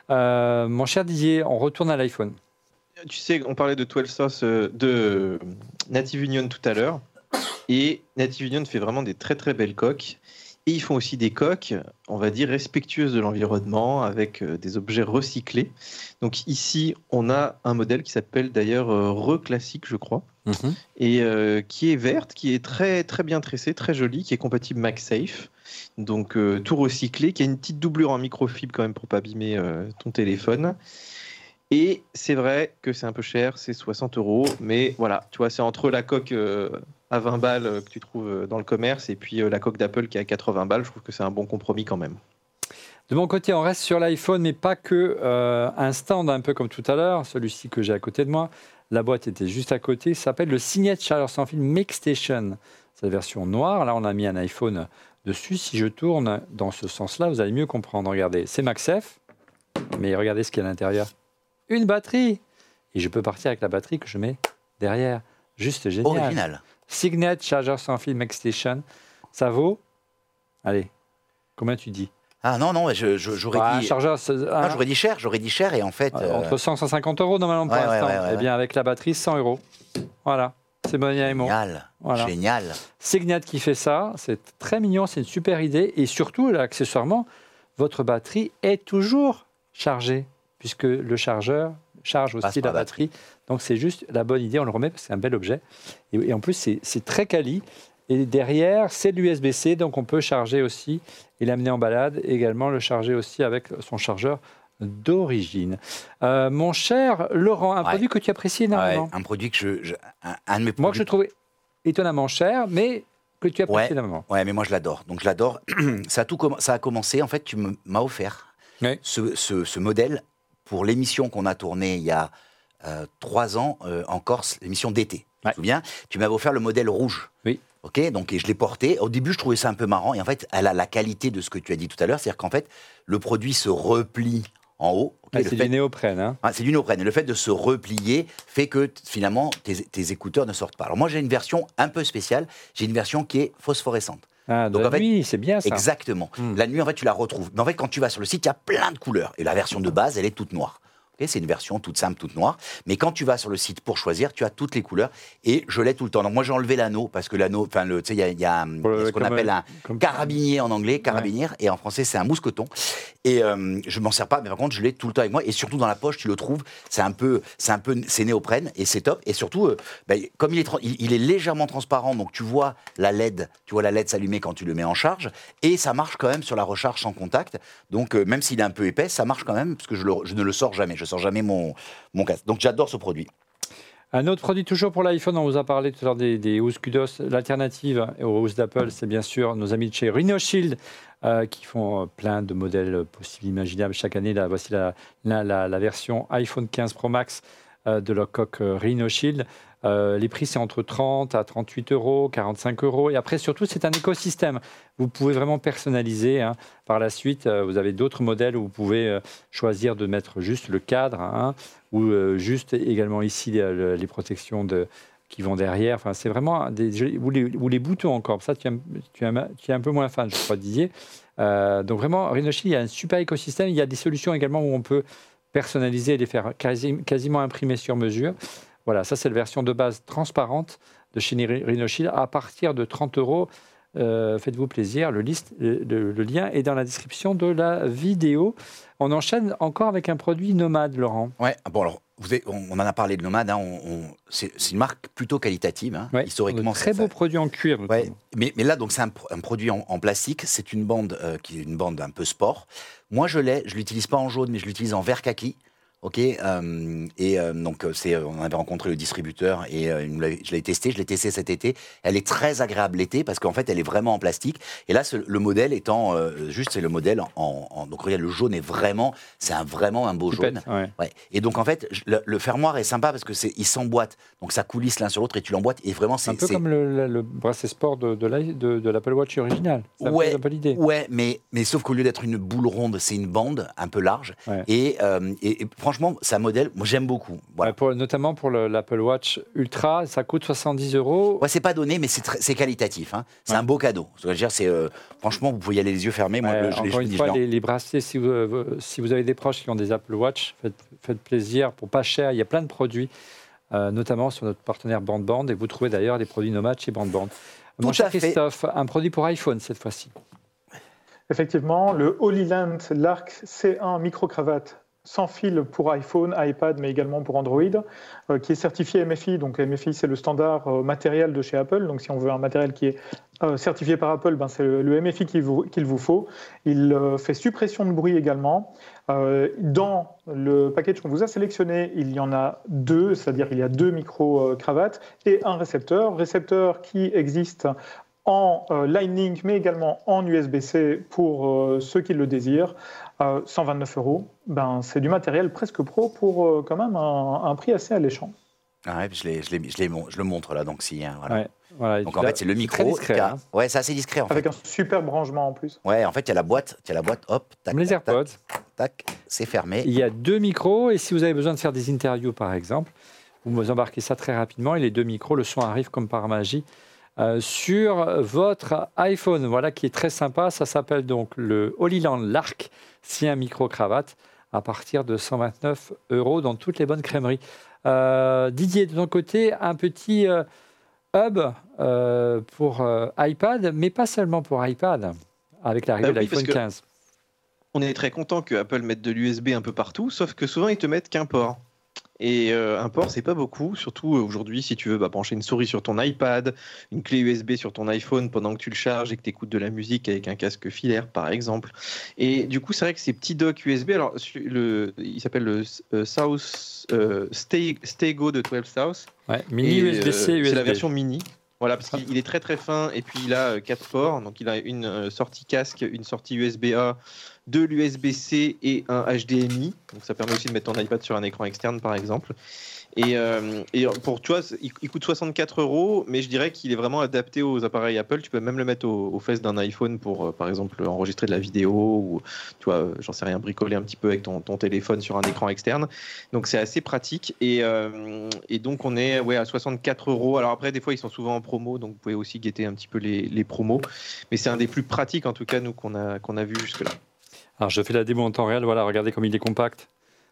Euh, mon cher Didier, on retourne à l'iPhone. Tu sais, on parlait de twelve sauce euh, de Native Union tout à l'heure. Et Native Union fait vraiment des très très belles coques. Et ils font aussi des coques, on va dire, respectueuses de l'environnement, avec euh, des objets recyclés. Donc ici, on a un modèle qui s'appelle d'ailleurs euh, Reclassique, je crois, Mhm. et euh, qui est verte, qui est très très bien tressée, très jolie, qui est compatible MagSafe. Donc euh, tout recyclé, qui a une petite doublure en microfibre quand même pour pas abîmer euh, ton téléphone. Et c'est vrai que c'est un peu cher, c'est soixante euros, mais voilà, tu vois, c'est entre la coque euh, à vingt balles euh, que tu trouves euh, dans le commerce et puis euh, la coque d'Apple qui est à quatre-vingts balles. Je trouve que c'est un bon compromis quand même. De mon côté, on reste sur l'iPhone, mais pas que. Euh, un stand un peu comme tout à l'heure, celui-ci que j'ai à côté de moi. La boîte était juste à côté. Ça s'appelle le Signet Charger sans fil Make Station. C'est la version noire. Là, on a mis un iPhone dessus. Si je tourne dans ce sens-là, vous allez mieux comprendre. Regardez, c'est MagSafe, mais regardez ce qu'il y a à l'intérieur. Une batterie. Et je peux partir avec la batterie que je mets derrière. Juste génial. Original. Signet Charger sans fil Make Station. Ça vaut. Allez, combien tu dis? Ah non non, je- je- j'aurais Ah, un dit. chargeur, c'est- Ah, un- j'aurais dit cher, j'aurais dit cher et en fait. euh, entre cent et cent cinquante euros normalement pour Ouais, ouais, l'instant. ouais, ouais, Eh bien, avec la batterie, cent euros. Voilà, c'est bon, et bon. Génial, Voilà. génial. Signet qui fait ça, c'est très mignon, c'est une super idée. Et surtout, là, accessoirement, votre batterie est toujours chargée, puisque le chargeur charge aussi Passe la par batterie. Donc, c'est juste la bonne idée, on le remet parce que c'est un bel objet. Et, et en plus, c'est c'est très quali. Et derrière, c'est de l'U S B C, donc on peut charger aussi et l'amener en balade. Et également, le charger aussi avec son chargeur d'origine. Euh, mon cher Laurent, un Ouais. produit que tu apprécies Ouais, énormément. un produit que je, je- un, un de mes Moi, que je produits. trouvais étonnamment cher, mais que tu apprécies Ouais. énormément. Ouais, mais moi je l'adore. Donc je l'adore. ça a tout comm- ça a commencé. En fait, tu me- m'as offert Oui. ce, ce- ce modèle pour l'émission qu'on a tournée il y a euh, trois ans euh, en Corse, l'émission d'été. Tu Ouais. te souviens? Tu m'avais offert le modèle rouge. Oui. Ok, donc et je l'ai porté. Au début, je trouvais ça un peu marrant. Et en fait, elle a la qualité de ce que tu as dit tout à l'heure, c'est-à-dire qu'en fait, le produit se replie en haut. Ok, Ah, le c'est fait- du néoprène. Hein. Ah, c'est du néoprène. Et le fait de se replier fait que t- finalement tes, tes écouteurs ne sortent pas. Alors moi j'ai une version un peu spéciale. J'ai une version qui est phosphorescente. Ah, de Donc, la en fait, nuit, c'est bien ça. Exactement. Hmm. La nuit en fait tu la retrouves. Mais en fait quand tu vas sur le site il y a plein de couleurs. Et la version de base elle est toute noire. Ok, c'est une version toute simple, toute noire. Mais quand tu vas sur le site pour choisir, tu as toutes les couleurs. Et je l'ai tout le temps. Donc moi j'ai enlevé l'anneau parce que l'anneau, enfin le, tu sais il y a, il y a, il y a Pour le- ce qu'on comme appelle un- un comme- carabinier en anglais, carabinière, et en français c'est un mousqueton. Et euh, je m'en sers pas, mais par contre je l'ai tout le temps avec moi. Et surtout dans la poche, tu le trouves, c'est un peu, c'est un peu, c'est néoprène et c'est top. Et surtout, euh, ben, comme il est, tra- il, il est légèrement transparent, donc tu vois la L E D, tu vois la L E D s'allumer quand tu le mets en charge, et ça marche quand même sur la recharge sans contact. Donc euh, même s'il est un peu épais, ça marche quand même parce que je, le- je ne le sors jamais, je sors jamais mon mon casque. Donc j'adore ce produit. Un autre produit toujours pour l'iPhone, on vous a parlé tout à l'heure des, des housses Kudos. L'alternative aux housses d'Apple, c'est bien sûr nos amis de chez Rhino Shield euh, qui font euh, plein de modèles possibles, imaginables chaque année. Là, voici la, la, la, la version iPhone quinze Pro Max euh, de leur coque euh, Rhino Shield. Euh, les prix, c'est entre trente à trente-huit euros, quarante-cinq euros. Et après, surtout, c'est un écosystème. Vous pouvez vraiment personnaliser. Hein. Par la suite, euh, vous avez d'autres modèles où vous pouvez euh, choisir de mettre juste le cadre hein, ou euh, juste également ici les, les protections de, qui vont derrière. Enfin, c'est vraiment des, ou, les, ou les boutons encore. Ça, tu es, tu es, tu es un peu moins fan, je crois, Didier. Euh, donc vraiment, Rhino Shield, il y a un super écosystème. Il y a des solutions également où on peut personnaliser et les faire quasi, quasiment imprimer sur mesure. Voilà, ça c'est la version de base transparente de chez Rhino Shield à partir de trente euros. Euh, faites-vous plaisir, le, liste, le, le, le lien est dans la description de la vidéo. On enchaîne encore avec un produit Nomad, Laurent. Ouais, bon alors, vous avez, on, on en a parlé de Nomad, hein, on, on, c'est, c'est une marque plutôt qualitative, hein, ouais, historiquement. Très beau produit en cuir. Ouais, mais, mais là, donc c'est un, un produit en, en plastique, c'est une bande euh, qui est une bande un peu sport. Moi, je l'ai, je l'utilise pas en jaune, mais je l'utilise en vert kaki. Ok, euh, et euh, donc c'est, on avait rencontré le distributeur et euh, je l'ai testé, je l'ai testé cet été. Elle est très agréable l'été parce qu'en fait elle est vraiment en plastique. Et là, ce, le modèle étant euh, juste, c'est le modèle en, en donc regarde, le jaune est vraiment, c'est un, vraiment un beau jaune. Pète, ouais. Ouais. Et donc en fait, le, le fermoir est sympa parce que c'est, il s'emboîte, donc ça coulisse l'un sur l'autre et tu l'emboîtes et vraiment c'est un peu c'est... comme le, le, le bracelet sport de, de, la, de, de l'Apple Watch original. C'est ouais, un peu l'idée. Ouais, mais mais sauf qu'au lieu d'être une boule ronde, c'est une bande un peu large. Ouais. Et, euh, et, et franchement, c'est un modèle, moi j'aime beaucoup. Voilà. Ouais, pour, notamment pour le, l'Apple Watch Ultra, ça coûte soixante-dix euros. Ouais, c'est pas donné, mais c'est, très, c'est qualitatif. Hein. C'est ouais. un beau cadeau. Je veux dire, c'est, euh, franchement, vous pouvez y aller les yeux fermés. Moi, ouais, le, je, encore je, une je, fois, je les, les bracelets, si vous, euh, si vous avez des proches qui ont des Apple Watch, faites, faites plaisir pour pas cher. Il y a plein de produits, euh, notamment sur notre partenaire BandBand. Et vous trouvez d'ailleurs des produits Nomad chez BandBand. Mon cher Christophe, un produit pour iPhone cette fois-ci. Effectivement, le Holyland Lark C un micro-cravate sans fil pour iPhone, iPad, mais également pour Android, euh, qui est certifié M F I. Donc M F I, c'est le standard euh, matériel de chez Apple. Donc si on veut un matériel qui est euh, certifié par Apple, ben, c'est le, le M F I qu'il vous, qu'il vous faut. Il euh, fait suppression de bruit également. Euh, dans le package qu'on vous a sélectionné, il y en a deux, c'est-à-dire il y a deux micro-cravates et un récepteur. Récepteur qui existe en euh, Lightning, mais également en U S B C pour euh, ceux qui le désirent. Euh, cent vingt-neuf euros, ben, c'est du matériel presque pro pour euh, quand même un, un prix assez alléchant. Ah ouais, je, l'ai, je, l'ai, je, l'ai, je le montre là, donc si. Hein, voilà. Ouais, voilà, donc en fait, c'est le micro. C'est très discret, a... hein. Ouais, c'est assez discret en Avec fait. un super branchement en plus. Ouais, en fait, il y a la boîte, il y a la boîte, hop, tac, les tac, AirPods. Tac, tac, c'est fermé. Il y a deux micros et si vous avez besoin de faire des interviews par exemple, vous embarquez ça très rapidement et les deux micros, le son arrive comme par magie. Euh, sur votre iPhone, voilà, qui est très sympa. Ça s'appelle donc le Holyland Lark, c'est un micro-cravate à partir de cent vingt-neuf euros dans toutes les bonnes crèmeries. Euh, Didier, de ton côté, un petit euh, hub euh, pour euh, iPad, mais pas seulement pour iPad, avec l'arrivée bah oui, de l'iPhone quinze. On est très content que Apple mette de l'U S B un peu partout, sauf que souvent ils te mettent qu'un port. Et euh, un port, c'est pas beaucoup, surtout euh, aujourd'hui, si tu veux bah, brancher une souris sur ton iPad, une clé U S B sur ton iPhone pendant que tu le charges et que tu écoutes de la musique avec un casque filaire, par exemple. Et du coup, c'est vrai que ces petits docks U S B, alors le, il s'appelle le euh, South euh, Stego de douze South. Ouais, mini U S B-C, euh, U S B. C'est la version mini. Voilà, parce qu'il est très très fin et puis il a euh, quatre ports. Donc il a une euh, sortie casque, une sortie U S B A, de l'U S B C et un H D M I. Donc ça permet aussi de mettre ton iPad sur un écran externe par exemple. Et, euh, et pour toi, il, il coûte soixante-quatre euros, mais je dirais qu'il est vraiment adapté aux appareils Apple. Tu peux même le mettre aux, aux fesses d'un iPhone pour, euh, par exemple, enregistrer de la vidéo ou, tu vois, euh, j'en sais rien, bricoler un petit peu avec ton, ton téléphone sur un écran externe. Donc c'est assez pratique. Et, euh, et donc on est ouais, à soixante-quatre euros. Alors après, des fois, ils sont souvent en promo, donc vous pouvez aussi guetter un petit peu les, les promos. Mais c'est un des plus pratiques, en tout cas, nous, qu'on a, qu'on a vu jusque-là. Alors je fais la démo en temps réel. Voilà, regardez comme il est compact.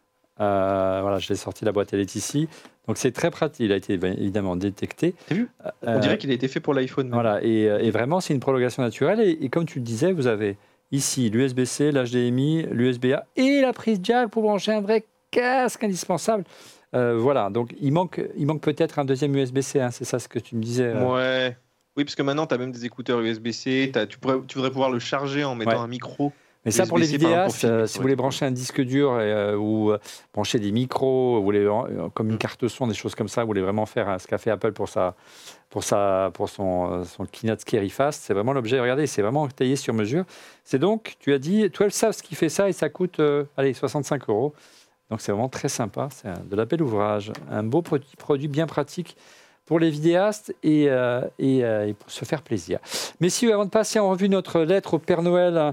Euh, voilà, je l'ai sorti, la boîte elle est ici. Donc c'est très pratique, il a été évidemment détecté. T'as vu ? On dirait qu'il a été fait pour l'iPhone. Même. Voilà, et, et vraiment c'est une prolongation naturelle. Et, et comme tu le disais, vous avez ici l'U S B C, l'H D M I, l'U S B A et la prise jack pour brancher un vrai casque indispensable. Euh, voilà, donc il manque, il manque peut-être un deuxième U S B C, hein, c'est ça ce que tu me disais. Euh... Ouais, oui, parce que maintenant tu as même des écouteurs U S B C, tu, pourrais, tu voudrais pouvoir le charger en mettant ouais. un micro. Mais ça, pour les vidéastes, euh, si vous voulez brancher un disque dur euh, ou euh, brancher des micros, vous voulez, euh, comme une carte son, des choses comme ça, vous voulez vraiment faire hein, ce qu'a fait Apple pour, sa, pour, sa, pour son, son Keynote Scary Fast, c'est vraiment l'objet. Regardez, c'est vraiment taillé sur mesure. C'est donc, tu as dit, douze South qui fait ça et ça coûte euh, allez, soixante-cinq euros. Donc c'est vraiment très sympa, c'est un- de la belle ouvrage. Un beau produit, produit bien pratique pour les vidéastes et, euh, et, euh, et pour se faire plaisir. Messieurs, avant de passer en revue notre lettre au Père Noël,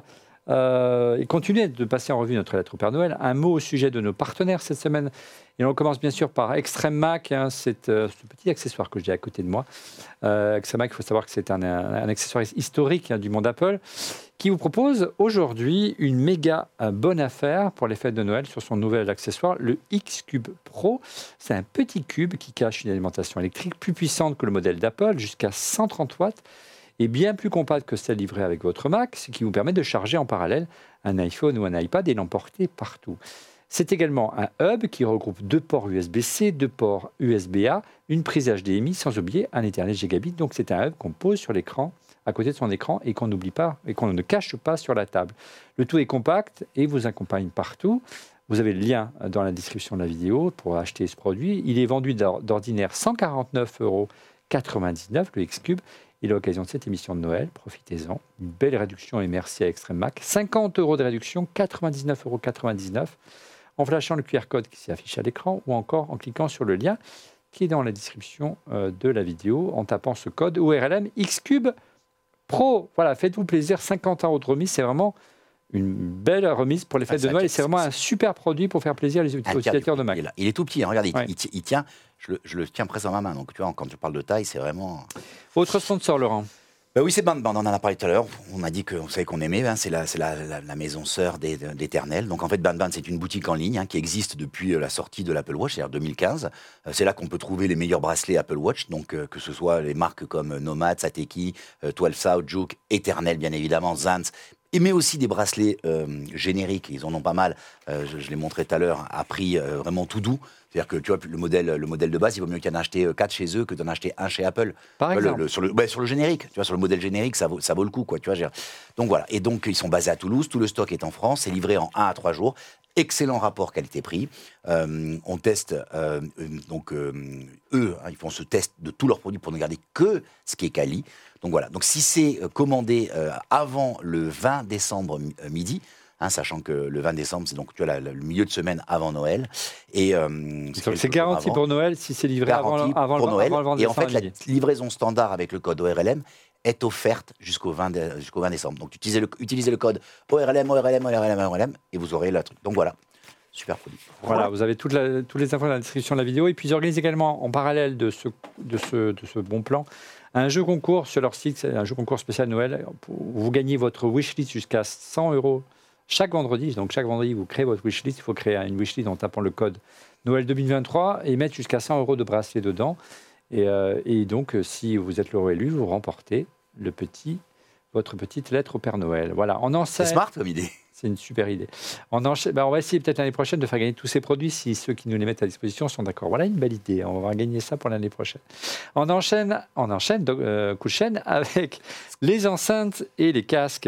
euh, et continuer de passer en revue notre lettre au Père Noël, un mot au sujet de nos partenaires cette semaine. Et on commence bien sûr par Extreme Mac, hein, c'est euh, ce petit accessoire que j'ai à côté de moi. Euh, Extreme Mac, il faut savoir que c'est un, un, un accessoire historique hein, du monde Apple, qui vous propose aujourd'hui une méga euh, bonne affaire pour les fêtes de Noël sur son nouvel accessoire, le X-Cube Pro. C'est un petit cube qui cache une alimentation électrique plus puissante que le modèle d'Apple, jusqu'à cent trente watts, et bien plus compacte que celle livrée avec votre Mac, ce qui vous permet de charger en parallèle un iPhone ou un iPad et l'emporter partout. C'est également un hub qui regroupe deux ports U S B C, deux ports U S B A, une prise H D M I, sans oublier un Ethernet gigabit. Donc c'est un hub qu'on pose sur l'écran, à côté de son écran, et qu'on n'oublie pas, et qu'on ne cache pas sur la table. Le tout est compact et vous accompagne partout. Vous avez le lien dans la description de la vidéo pour acheter ce produit. Il est vendu d'ordinaire cent quarante-neuf euros quatre-vingt-dix-neuf, le X-Cube. Et à l'occasion de cette émission de Noël, profitez-en. Une belle réduction et merci à Extreme Mac. cinquante euros de réduction, quatre-vingt-dix-neuf euros quatre-vingt-dix-neuf, en flashant le Q R code qui s'affiche à l'écran ou encore en cliquant sur le lien qui est dans la description euh, de la vidéo, en tapant ce code O R L M X-Cube Pro. Voilà, faites-vous plaisir, cinquante euros de remise, c'est vraiment une belle remise pour les fêtes Ah, de Noël et c'est vraiment un super produit pour faire plaisir aux utilisateurs de Mac. Il est, là. Il est tout petit, hein, regardez, Ouais. il, il, il tient, je le, je le tiens presque dans ma main, donc tu vois, quand je parle de taille, c'est vraiment... Autre sponsor, Laurent. Ben oui, c'est BandBand, on en a parlé tout à l'heure. On a dit que vous savez qu'on aimait, hein, c'est la, c'est la, la, la maison sœur des- d'Eternel. Donc en fait, BandBand, c'est une boutique en ligne hein, qui existe depuis euh, la sortie de l'Apple Watch, c'est-à-dire deux mille quinze. Euh, c'est là qu'on peut trouver les meilleurs bracelets Apple Watch, donc euh, que ce soit les marques comme Nomad, Sateki, euh, douze South, Juke, Eternel bien évidemment, Zanz, et mais aussi des bracelets euh, génériques. Ils en ont pas mal. Euh, je je l'ai montré tout à l'heure à prix euh, vraiment tout doux. C'est-à-dire que tu vois, le modèle, le modèle de base, il vaut mieux qu'il y en acheter quatre chez eux que d'en acheter un chez Apple. Par Tu vois, exemple. le- le- sur, le, ouais, sur le générique, tu vois, sur le modèle générique, ça vaut, ça vaut le coup, quoi. Tu vois, j'ai- donc voilà. Et donc ils sont basés à Toulouse. Tout le stock est en France. C'est livré en un à trois jours. Excellent rapport qualité-prix. Euh, on teste euh, euh, donc euh, eux, hein, ils font ce test de tous leurs produits pour ne garder que ce qui est quali. Donc voilà. Donc si c'est euh, commandé euh, avant le vingt décembre mi- euh, midi. Hein, sachant que le vingt décembre, c'est donc tu vois, la- la- le milieu de semaine avant Noël. Et, euh, Donc quelques c'est jours garanti avant. pour Noël si c'est livré avant, Garantie avant, pour le, Noël. avant le Et en vendredi fait, la midi. livraison standard avec le code O R L M est offerte jusqu'au vingt, dé- jusqu'au vingt décembre. Donc, utilisez le, utilisez le code O R L M, O R L M, O R L M, O R L M, et vous aurez le truc. Donc, voilà. Super produit. Voilà, vous avez toute la, toutes les infos dans la description de la vidéo. Et puis, ils organisent également, en parallèle de ce, de ce, de ce bon plan, un jeu concours sur leur site, c'est un jeu concours spécial Noël. Où vous gagnez votre wishlist jusqu'à cent euros chaque vendredi. Donc, chaque vendredi, vous créez votre wishlist. Il faut créer une wishlist en tapant le code Noël deux mille vingt-trois et mettre jusqu'à cent euros de bracelet dedans. Et, euh, et donc, si vous êtes l'euro élu, vous remportez le petit, votre petite lettre au Père Noël. Voilà, on en C'est sait. smart comme idée. C'est une super idée. On, encha- ben, on va essayer peut-être l'année prochaine de faire gagner tous ces produits si ceux qui nous les mettent à disposition sont d'accord. Voilà une belle idée. On va gagner ça pour l'année prochaine. On enchaîne, on enchaîne donc, euh, coup de chaîne avec les enceintes et les casques.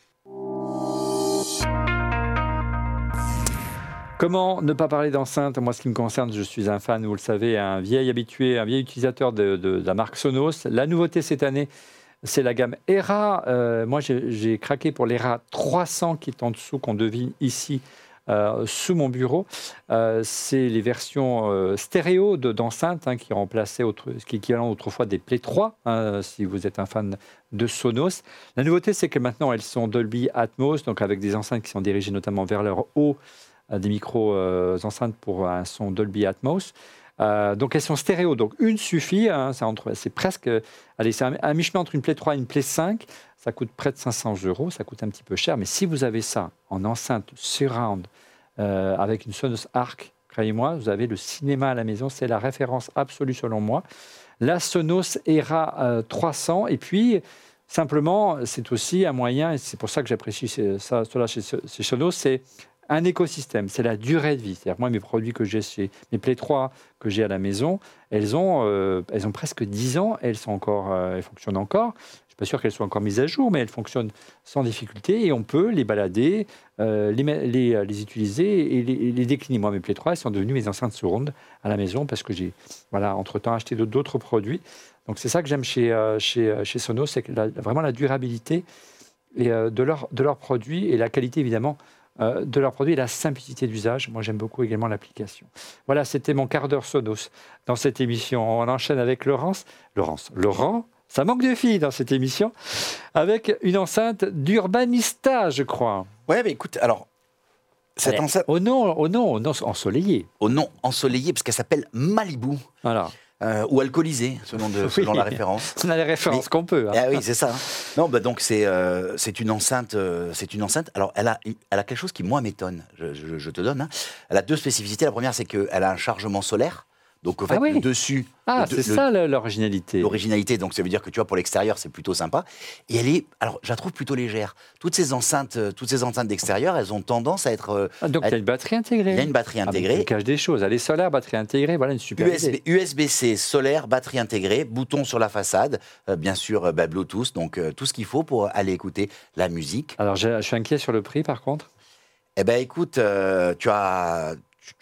Comment ne pas parler d'enceinte? Moi, ce qui me concerne, je suis un fan, vous le savez, un vieil habitué, un vieil utilisateur de, de- de la marque Sonos. La nouveauté cette année, c'est la gamme Era. Euh, moi, j'ai j'ai craqué pour l'Era trois cents qui est en dessous, qu'on devine ici euh, sous mon bureau. Euh, c'est les versions euh, stéréo de- d'enceintes hein, qui remplaçaient autre, ce qui est équivalent autrefois des Play trois, hein, si vous êtes un fan de Sonos. La nouveauté, c'est que maintenant, elles sont Dolby Atmos, donc avec des enceintes qui sont dirigées notamment vers leur haut, euh, des micros euh, enceintes pour un son Dolby Atmos. Euh, donc elles sont stéréo, donc une suffit, hein, c'est, entre, c'est presque, allez, c'est un, un mi-chemin entre une Play trois et une Play cinq, ça coûte près de cinq cents euros, ça coûte un petit peu cher, mais si vous avez ça en enceinte surround euh, avec une Sonos Arc, croyez-moi, vous avez le cinéma à la maison, c'est la référence absolue selon moi. La Sonos Era euh, trois cents, et puis simplement, c'est aussi un moyen, et c'est pour ça que j'apprécie ça, cela chez, chez Sonos, c'est un écosystème, c'est la durée de vie. C'est-à-dire moi, mes produits que j'ai chez mes Play trois que j'ai à la maison, elles ont, euh, elles ont presque dix ans, elles, sont encore, euh, elles fonctionnent encore. Je ne suis pas sûr qu'elles soient encore mises à jour, mais elles fonctionnent sans difficulté et on peut les balader, euh, les, les, les utiliser et les, et les décliner. Moi, mes Play trois, elles sont devenues mes enceintes surround à la maison parce que j'ai, voilà, entre-temps acheté d'autres produits. Donc c'est ça que j'aime chez, euh, chez, chez Sonos, c'est que la, vraiment la durabilité et, euh, de, leur, de leurs produits et la qualité, évidemment, euh, de leurs produits et la simplicité d'usage. Moi, j'aime beaucoup également l'application. Voilà, c'était mon quart d'heure Sonos dans cette émission. On enchaîne avec Laurence. Laurence, Laurent, ça manque de filles dans cette émission, avec une enceinte d'Urbanista, je crois. Ouais, mais écoute, alors, cette Allez, enceinte... Au nom, au nom, au nom ensoleillé. Au nom ensoleillé, parce qu'elle s'appelle Malibu. Voilà. Euh, ou alcoolisé, selon, de, selon Oui. la référence. On a les références Mais- qu'on peut. hein. Ah oui, c'est ça. hein. Non, bah donc c'est euh, c'est une enceinte. euh, c'est une enceinte. Alors, elle a, elle a quelque chose qui moi m'étonne. Je, je- je te donne. hein. Elle a deux spécificités. La première, c'est qu'elle a un chargement solaire. Donc, au fait, Ah oui. le dessus. Ah, le- c'est le- ça le- l'originalité. L'originalité, donc ça veut dire que tu vois, pour l'extérieur, c'est plutôt sympa. Et elle est, alors, je la trouve plutôt légère. Toutes ces enceintes, euh, toutes ces enceintes d'extérieur, elles ont tendance à être. euh, Ah, donc, à il y a être- une batterie intégrée. il y a une batterie Ah, mais intégrée. tu caches des choses. Elle est solaire, batterie intégrée, voilà une super U S B, idée. U S B-C, solaire, batterie intégrée, bouton sur la façade, euh, bien sûr euh, bah, Bluetooth, donc euh, tout ce qu'il faut pour aller écouter la musique. Alors, j'ai- je suis inquiet sur le prix, par contre. Eh ben écoute, euh, tu as,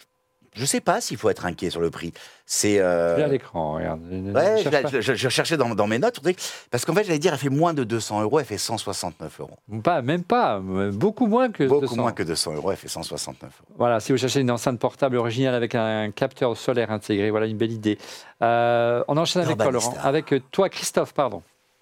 je sais pas s'il faut être inquiet sur le prix. C'est, euh, Je l'ai à l'écran, regarde. Je- je ouais, cherche je, pas. je- je cherchais dans, dans mes notes, parce qu'en fait j'allais dire, elle fait moins de deux cents euros, elle fait cent soixante-neuf euros. Pas, même pas, euh, beaucoup moins que Beaucoup deux cents. moins que deux cents euros, elle fait cent soixante-neuf euros. Voilà, si vous cherchez une enceinte portable originale avec un capteur solaire intégré, voilà une belle idée. Euh, on enchaîne avec toi, Urbanista. Laurent. Avec toi, Christophe, pardon.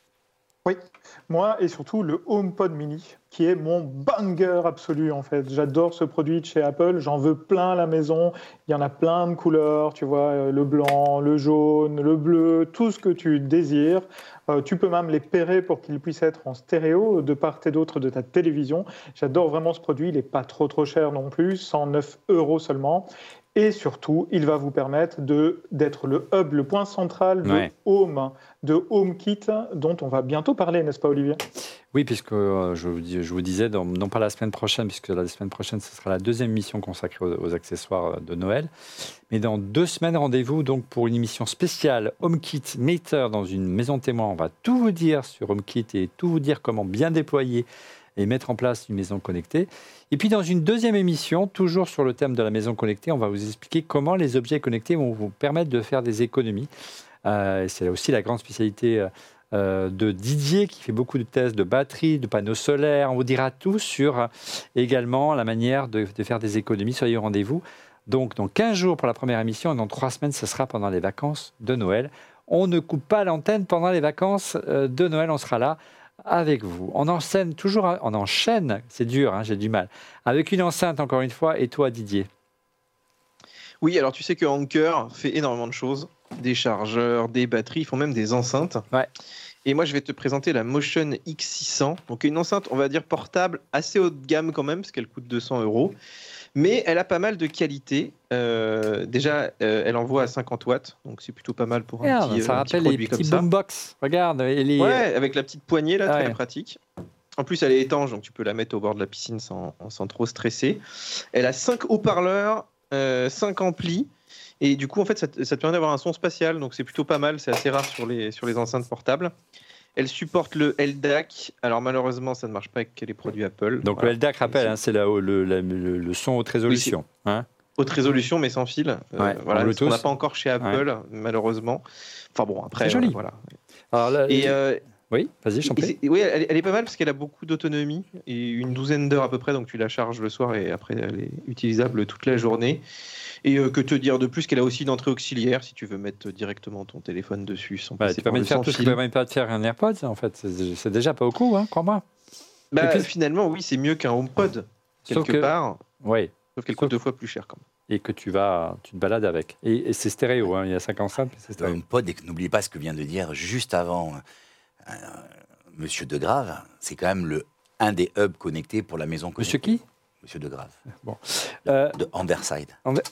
Oui, moi et surtout le HomePod Mini, qui est mon banger absolu en fait. J'adore ce produit de chez Apple, j'en veux plein à la maison. Il y en a plein de couleurs, tu vois, euh, le blanc, le jaune, le bleu, tout ce que tu désires. Euh, tu peux même les pairer pour qu'ils puissent être en stéréo de part et d'autre de ta télévision. J'adore vraiment ce produit, il n'est pas trop trop cher non plus, cent neuf euros seulement. Et surtout, il va vous permettre de, d'être le hub, le point central de Ouais. Home, de HomeKit, dont on va bientôt parler, n'est-ce pas Olivier ? Oui, puisque euh, je, vous, dis- je vous disais, dans- non pas la semaine prochaine, puisque la semaine prochaine, ce sera la deuxième émission consacrée aux, aux accessoires de Noël. Mais dans deux semaines, rendez-vous donc pour une émission spéciale HomeKit Meter dans une maison témoin. On va tout vous dire sur HomeKit et tout vous dire comment bien déployer et mettre en place une maison connectée. Et puis dans une deuxième émission, toujours sur le thème de la maison connectée, on va vous expliquer comment les objets connectés vont vous permettre de faire des économies. Euh, c'est aussi la grande spécialité euh, euh, de Didier qui fait beaucoup de tests de batterie, de panneaux solaires. On vous dira tout sur euh, également la manière de, de faire des économies. Soyez au rendez-vous. Donc dans quinze jours pour la première émission et dans trois semaines, ce sera pendant les vacances de Noël. On ne coupe pas l'antenne pendant les vacances euh, de Noël, on sera là avec vous. On enchaîne toujours, on enchaîne, c'est dur, hein, j'ai du mal, avec une enceinte encore une fois. Et toi, Didier? Oui, alors tu sais que Anker fait énormément de choses. Des chargeurs, des batteries, ils font même des enceintes. Ouais. Et moi, je vais te présenter la Motion X six cents. Donc une enceinte, on va dire portable, assez haut de gamme quand même, parce qu'elle coûte deux cents euros. Mais elle a pas mal de qualités. Euh, déjà, euh, elle envoie à cinquante watts, donc c'est plutôt pas mal pour un Regarde, petit, ça euh, un rappelle petit les produit comme petits ça. boombox. Regarde, et les... Ouais, avec la petite poignée là, Ouais. très pratique. En plus, elle est étanche, donc tu peux la mettre au bord de la piscine sans, sans trop stresser. Elle a cinq haut-parleurs, euh, cinq amplis. Et du coup, en fait, ça, te- ça te permet d'avoir un son spatial, donc c'est plutôt pas mal. C'est assez rare sur les, sur les enceintes portables. Elle supporte le L D A C. Alors malheureusement, ça ne marche pas avec les produits Apple. Donc Voilà. le L D A C rappelle, hein, c'est la- le, la- le- le son haute résolution. hein. Haute résolution, mais sans fil. Euh, Ouais, en voilà, ce qu'on Bluetooth. n'a pas encore chez Apple, malheureusement. Enfin bon, après, C'est joli. euh, voilà. Alors là, Et, euh, oui, vas-y, je t'en et prie. c'est- oui, elle, elle est pas mal parce qu'elle a beaucoup d'autonomie et une douzaine d'heures à peu près, donc tu la charges le soir et après elle est utilisable toute la journée. Et euh, que te dire de plus qu'elle a aussi une entrée auxiliaire si tu veux mettre directement ton téléphone dessus sans Bah, passer tu par permets le de faire sans tout ce qui fil. permet pas de faire un AirPods, en fait. C'est c'est déjà pas beaucoup, hein, crois-moi. Bah, Et puis- finalement, oui, c'est mieux qu'un HomePod Sauf quelque que- part, Oui, sauf qu'elle coûte deux fois plus cher quand même. et que tu vas, tu te balades avec. Et, et c'est stéréo, hein, il y a cinq enceintes, mais c'est Le stéréo. HomePod, et que n'oubliez pas ce que vient de dire juste avant euh, Monsieur De Grave, c'est quand même le, un des hubs connectés pour la maison Monsieur connectée. qui Monsieur De Grave. Bon. Euh, De Underside.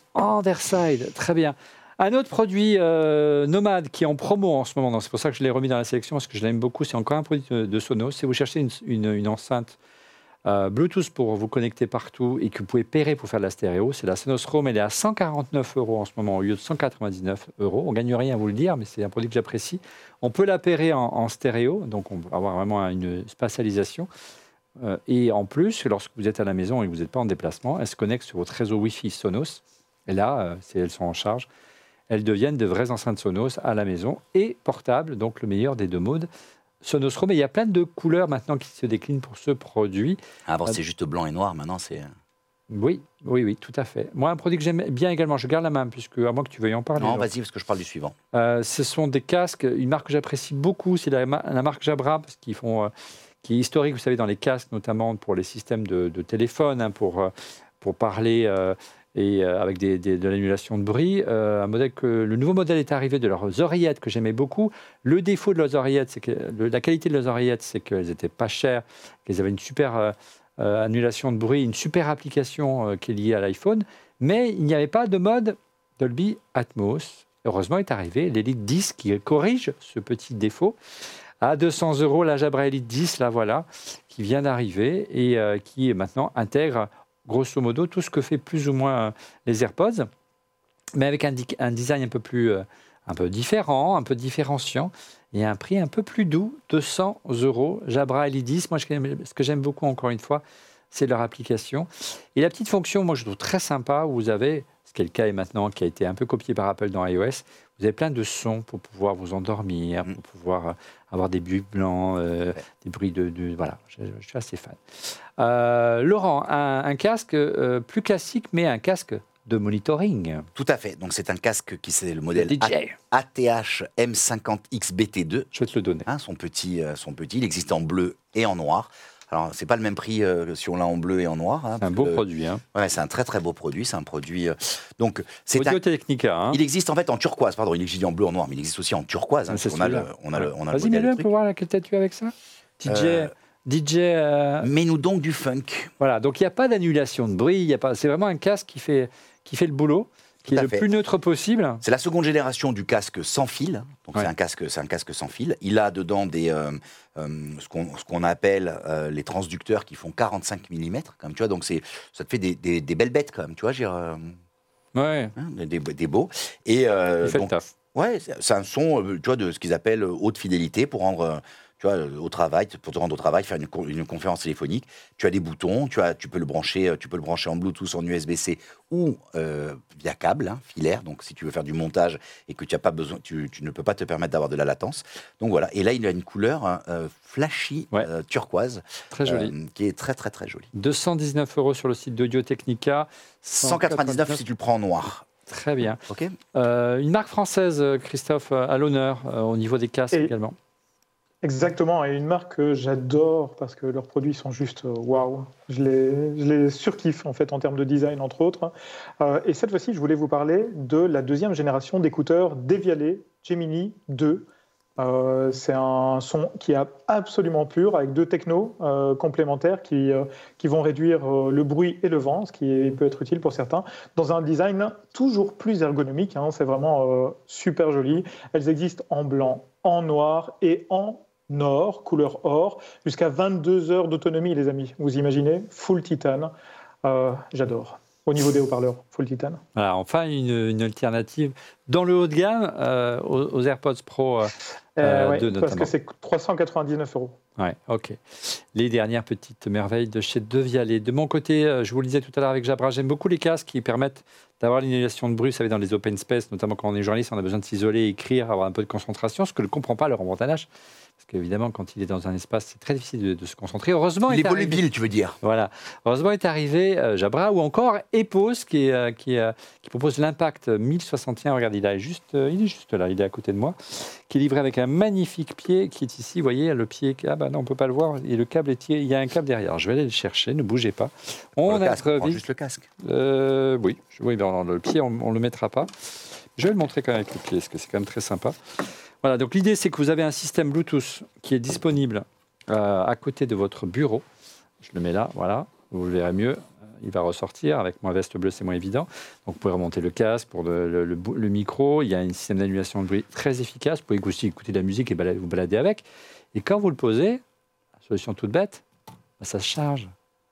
Underside, très bien. Un autre produit euh, Nomade qui est en promo en ce moment, donc c'est pour ça que je l'ai remis dans la sélection, parce que je l'aime beaucoup, c'est encore un produit de, de Sonos. Si vous cherchez une, une- une enceinte euh, Bluetooth pour vous connecter partout et que vous pouvez pairer pour faire de la stéréo, c'est la Sonos Roam, elle est à cent quarante-neuf euros en ce moment au lieu de cent quatre-vingt-dix-neuf euros. On ne gagne rien à vous le dire, mais c'est un produit que j'apprécie. On peut la pairer en, en stéréo, donc on va avoir vraiment une spatialisation. Euh, et en plus, lorsque vous êtes à la maison et que vous n'êtes pas en déplacement, elles se connectent sur votre réseau Wi-Fi Sonos. Et là, euh, si elles sont en charge, elles deviennent de vraies enceintes Sonos à la maison et portables, donc le meilleur des deux modes. Sonos Roam, et il y a plein de couleurs maintenant qui se déclinent pour ce produit. Avant, Ah. c'est juste blanc et noir. Maintenant, c'est. Oui, oui, oui, tout à fait. Moi, un produit que j'aime bien également, je garde la main, puisque à moins que tu veuilles en parler. Non, Laure. vas-y, parce que je parle du suivant. Euh, ce sont des casques, une marque que j'apprécie beaucoup, c'est la, ma- la marque Jabra, parce qu'ils font, euh, qui est historique, vous savez, dans les casques, notamment pour les systèmes de, de téléphone, hein, pour, euh, pour parler euh, et euh, avec des, des- de l'annulation de bruit. Euh, un modèle que, le nouveau modèle est arrivé de leurs oreillettes que j'aimais beaucoup. Le défaut de leurs oreillettes, c'est que le- la qualité de leurs oreillettes, c'est qu'elles n'étaient pas chères, qu'elles avaient une super euh, euh, annulation de bruit, une super application euh, qui est liée à l'iPhone, mais il n'y avait pas de mode Dolby Atmos. Heureusement est arrivé l'Elite dix qui corrige ce petit défaut. À deux cents euros, la Jabra Elite dix, là voilà, qui vient d'arriver et euh, qui maintenant intègre grosso modo tout ce que fait plus ou moins euh, les AirPods, mais avec un, di- un design un peu plus euh, un peu différent, un peu différenciant et un prix un peu plus doux, deux cents euros. Jabra Elite dix, moi je- ce que j'aime beaucoup encore une fois, c'est leur application. Et la petite fonction, moi je trouve très sympa, où vous avez, ce qui est le cas et maintenant, qui a été un peu copié par Apple dans iOS, vous avez plein de sons pour pouvoir vous endormir, Mm. pour pouvoir euh, avoir des bruits blancs, euh, Ouais. des bruits de... de- voilà, je, je suis assez fan. Euh, Laurent, un, un casque euh, plus classique, mais un casque de monitoring. Tout à fait. Donc, c'est un casque qui c'est le modèle D J, A T H M cinquante X B T deux. je vais te le donner. Hein, son, petit, euh, son petit, il existe en bleu et en noir. Alors, c'est pas le même prix euh, si on l'a en bleu et en noir. Hein, C'est un parce beau que le- produit. Hein. Ouais, c'est un très très beau produit. C'est un produit. euh, donc, c'est un- Audio Technica. Hein. il existe en fait en turquoise. Pardon, il existe en bleu, en noir, mais il existe aussi en turquoise. Hein, Ah, c'est parce qu'on a le, celui-là. on a le, Ouais. on a le Vas-y, modèle mets-le truc. pour voir laquelle tête tu as avec ça. D J. Euh, D J euh, Mets-nous donc du funk. Voilà, donc il n'y a pas d'annulation de bruit, il y a pas, c'est vraiment un casque qui fait, qui fait le boulot, qui Tout est à le fait. plus neutre possible. C'est la seconde génération du casque sans fil. Donc Ouais. c'est un casque, c'est un casque sans fil. Il a dedans des euh, euh, ce qu'on ce qu'on appelle euh, les transducteurs qui font quarante-cinq millimètres. Comme tu vois, donc c'est ça te fait des, des, des belles bêtes quand même. Tu vois, j'ai euh, Ouais, hein, des, des beaux. Et euh, il fait donc, le taf. ouais, c'est c'est un son, euh, tu vois, de ce qu'ils appellent euh, haute fidélité pour rendre, euh, tu vois, euh, au travail, pour te rendre au travail, faire une, co- une conférence téléphonique. Tu as des boutons, tu as, tu peux le brancher, euh, tu peux le brancher en Bluetooth, en U S B C ou euh, via câble, hein, filaire. Donc, si tu veux faire du montage et que tu as pas besoin, tu, tu ne peux pas te permettre d'avoir de la latence. Donc voilà. Et là, il a une couleur hein, euh, flashy, Ouais. euh, turquoise, Très joli. euh, qui est très très très jolie. deux cent dix-neuf euros sur le site d'Audio Technica. cent quatre-vingt-dix-neuf si tu le prends en noir. Très bien. Ok. Euh, une marque française, euh, Christophe, euh, à l'honneur euh, au niveau des casques Et- également. Exactement, et une marque que j'adore parce que leurs produits sont juste euh, waouh. Je les, je les surkiffe en fait en termes de design entre autres. Euh, et cette fois-ci, je voulais vous parler de la deuxième génération d'écouteurs Devialet Gemini deux. Euh, c'est un son qui est absolument pur avec deux technos euh, complémentaires qui, euh, qui vont réduire euh, le bruit et le vent, ce qui est- peut être utile pour certains, dans un design toujours plus ergonomique. Hein, c'est vraiment euh, super joli. Elles existent en blanc, en noir et en or, couleur or, jusqu'à vingt-deux heures d'autonomie, les amis. Vous imaginez, full titane. Euh, j'adore. Au niveau des haut-parleurs, full titane. Voilà, enfin une, une alternative dans le haut de gamme euh, aux, aux AirPods Pro. euh, Euh, Euh, ouais, deux, parce notamment. que c'est trois cent quatre-vingt-dix-neuf euros. Ouais, ok. Les dernières petites merveilles de chez Devialet. De mon côté, euh, je vous le disais tout à l'heure avec Jabra, j'aime beaucoup les casques qui permettent d'avoir l'annulation de bruit. Vous savez, dans les open space, notamment quand on est journaliste, on a besoin de s'isoler, écrire, avoir un peu de concentration, ce que ne comprend pas Laurent Montanage. Parce qu'évidemment, quand il est dans un espace, c'est très difficile de, de se concentrer. Heureusement, Il est arrivé- volubile, tu veux dire. Voilà. Heureusement est arrivé euh, Jabra ou encore Epos qui, est, euh, qui, est, euh, qui propose l'Impact mille soixante et un. Regarde, il, a juste, euh, il est juste là, il est à côté de moi. Qui est livré avec un magnifique pied qui est ici. Vous voyez, le pied. Ah bah non, on ne peut pas le voir. Et le câble est. Il y a un câble derrière. Je vais aller le chercher, ne bougez pas. On le casque, a on prend juste le casque. euh, oui, je- oui ben, le pied, on ne le mettra pas. Je vais le montrer quand même avec le pied, parce que c'est quand même très sympa. Voilà, donc l'idée, c'est que vous avez un système Bluetooth qui est disponible euh, à côté de votre bureau. Je le mets là, voilà, vous le verrez mieux. Il va ressortir. Avec ma veste bleue, c'est moins évident. Donc, vous pouvez remonter le casque pour le, le- le bou- le micro. Il y a un système d'annulation de bruit très efficace. Vous pouvez aussi écouter de la musique et bala- vous balader avec. Et quand vous le posez, solution toute bête, bah, ça se charge.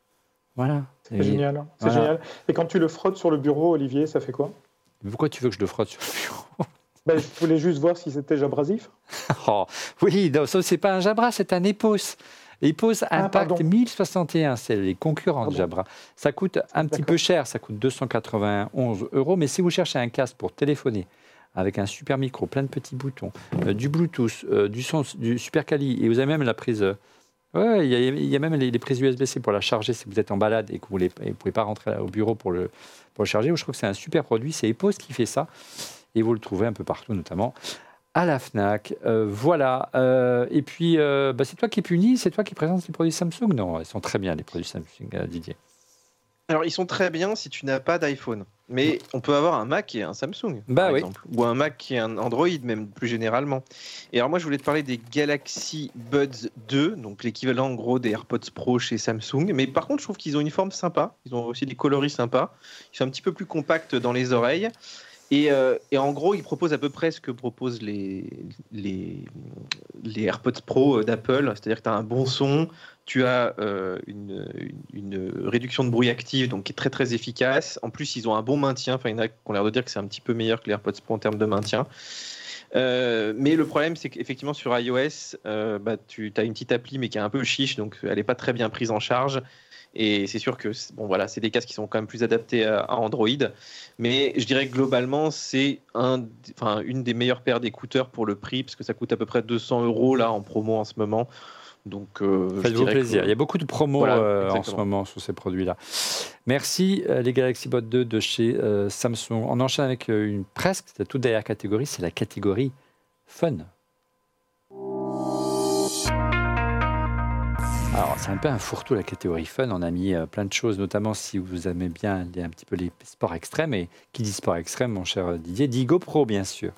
Voilà. C'est Et- génial. C'est voilà. génial. Et quand tu le frottes sur le bureau, Olivier, ça fait quoi? Pourquoi tu veux que je le frotte sur le bureau? Ben, je voulais juste voir si c'était abrasif. Oh, oui, non, ça, c'est pas un Jabra, c'est un Epos. Epos Ah, Impact pardon. mille soixante et un, c'est les concurrents de Pardon. Jabra. Ça coûte un petit D'accord. peu cher, ça coûte deux cent quatre-vingt-onze euros, mais si vous cherchez un casque pour téléphoner, avec un super micro, plein de petits boutons, euh, du Bluetooth, euh, du son, du super quali, et vous avez même la prise, euh, Ouais, il y, a, il y a même les, les prises U S B-C pour la charger si vous êtes en balade et que vous ne pouvez pas rentrer au bureau pour le, pour le charger. Je trouve que c'est un super produit. C'est Epos qui fait ça. Et vous le trouvez un peu partout, notamment à la Fnac. Euh, voilà. Euh, et puis, euh, bah, c'est toi qui punis, c'est toi qui présentes les produits Samsung. Non, ils sont très bien, les produits Samsung, euh, Didier. Alors, ils sont très bien si tu n'as pas d'iPhone. Mais on peut avoir un Mac et un Samsung, bah, par oui. exemple. Ou un Mac et un Android, même plus généralement. Et alors, moi, je voulais te parler des Galaxy Buds deux, donc l'équivalent, en gros, des AirPods Pro chez Samsung. Mais par contre, je trouve qu'ils ont une forme sympa. Ils ont aussi des coloris sympas. Ils sont un petit peu plus compacts dans les oreilles. Et, euh, et en gros, ils proposent à peu près ce que proposent les, les, les AirPods Pro d'Apple. C'est-à-dire que tu as un bon son, tu as euh, une, une, une réduction de bruit active, donc qui est très très efficace. En plus, ils ont un bon maintien. Enfin, il y en a qui ont l'air de dire que c'est un petit peu meilleur que les AirPods Pro en termes de maintien. Euh, mais le problème, c'est qu'effectivement, sur iOS, euh, bah, tu as une petite appli, mais qui est un peu chiche, donc elle n'est pas très bien prise en charge. Et c'est sûr que bon, voilà, c'est des casques qui sont quand même plus adaptés à, à Android. Mais je dirais que globalement, c'est un, enfin, une des meilleures paires d'écouteurs pour le prix, parce que ça coûte à peu près deux cents euros là, en promo en ce moment. Donc, euh, faites-vous plaisir. Que... Il y a beaucoup de promos voilà, euh, en ce moment sur ces produits-là. Merci euh, les Galaxy Buds deux de chez euh, Samsung. On enchaîne avec euh, une presque, c'est la toute dernière catégorie, c'est la catégorie Fun. Alors, c'est un peu un fourre-tout la catégorie Fun. On a mis euh, plein de choses, notamment si vous aimez bien les, un petit peu les sports extrêmes. Et qui dit sport extrême, mon cher Didier, dit GoPro, bien sûr.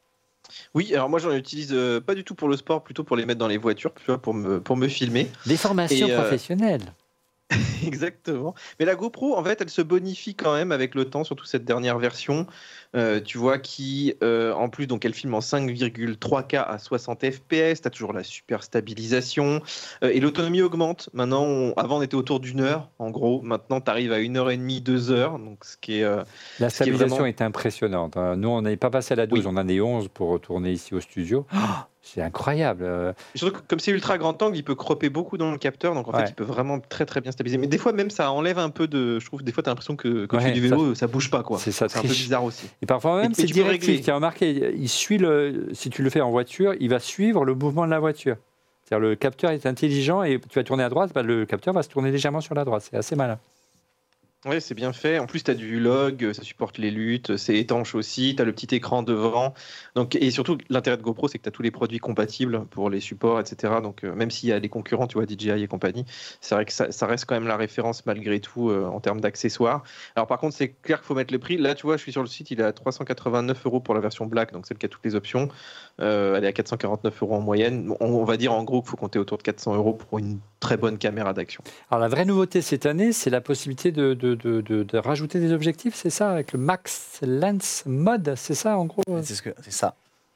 Oui, alors moi j'en utilise euh, pas du tout pour le sport, plutôt pour les mettre dans les voitures, pour me, pour me filmer. Des formations Et, euh... professionnelles. Exactement. Mais la GoPro, en fait, elle se bonifie quand même avec le temps, surtout cette dernière version. Euh, tu vois qui, euh, en plus, donc elle filme en cinq virgule trois K à soixante F P S. Tu as toujours la super stabilisation. Euh, et l'autonomie augmente. Maintenant, on, avant, on était autour d'une heure, en gros. Maintenant, tu arrives à une heure et demie, deux heures. Donc, ce qui est, euh, la ce qui est stabilisation vraiment... est impressionnante. Nous, on n'est pas passé à la douze, oui. On en est onze pour retourner ici au studio. Oh, c'est incroyable. Et surtout, comme c'est ultra grand angle, il peut cropper beaucoup dans le capteur. Donc, en ouais. fait, il peut vraiment très, très bien stabiliser. Mais des fois, même, ça enlève un peu de... Je trouve, des fois, tu as l'impression que quand ouais, tu fais du vélo, ça, ça bouge pas, quoi. C'est ça, c'est un peu bizarre aussi. Et parfois même, et, c'est directif. Tu as remarqué, il suit le... si tu le fais en voiture, il va suivre le mouvement de la voiture. C'est-à-dire, le capteur est intelligent et tu vas tourner à droite, bah, le capteur va se tourner légèrement sur la droite. C'est assez malin. Oui, c'est bien fait. En plus, tu as du log, ça supporte les luttes, c'est étanche aussi, tu as le petit écran devant. Donc, et surtout, l'intérêt de GoPro, c'est que tu as tous les produits compatibles pour les supports, et cetera. Donc, euh, même s'il y a des concurrents, tu vois, D J I et compagnie, c'est vrai que ça, ça reste quand même la référence malgré tout euh, en termes d'accessoires. Alors, par contre, c'est clair qu'il faut mettre le prix. Là, tu vois, je suis sur le site, il est à trois cent quatre-vingt-neuf euros pour la version Black, donc celle qui a toutes les options. Euh, elle est à quatre cent quarante-neuf euros en moyenne. On, on va dire en gros qu'il faut compter autour de quatre cents euros pour une très bonne caméra d'action. Alors, la vraie nouveauté cette année, c'est la possibilité de, de De, de, de rajouter des objectifs, c'est ça, avec le Max Lens Mode, c'est ça en gros. C'est, ce que, c'est ça.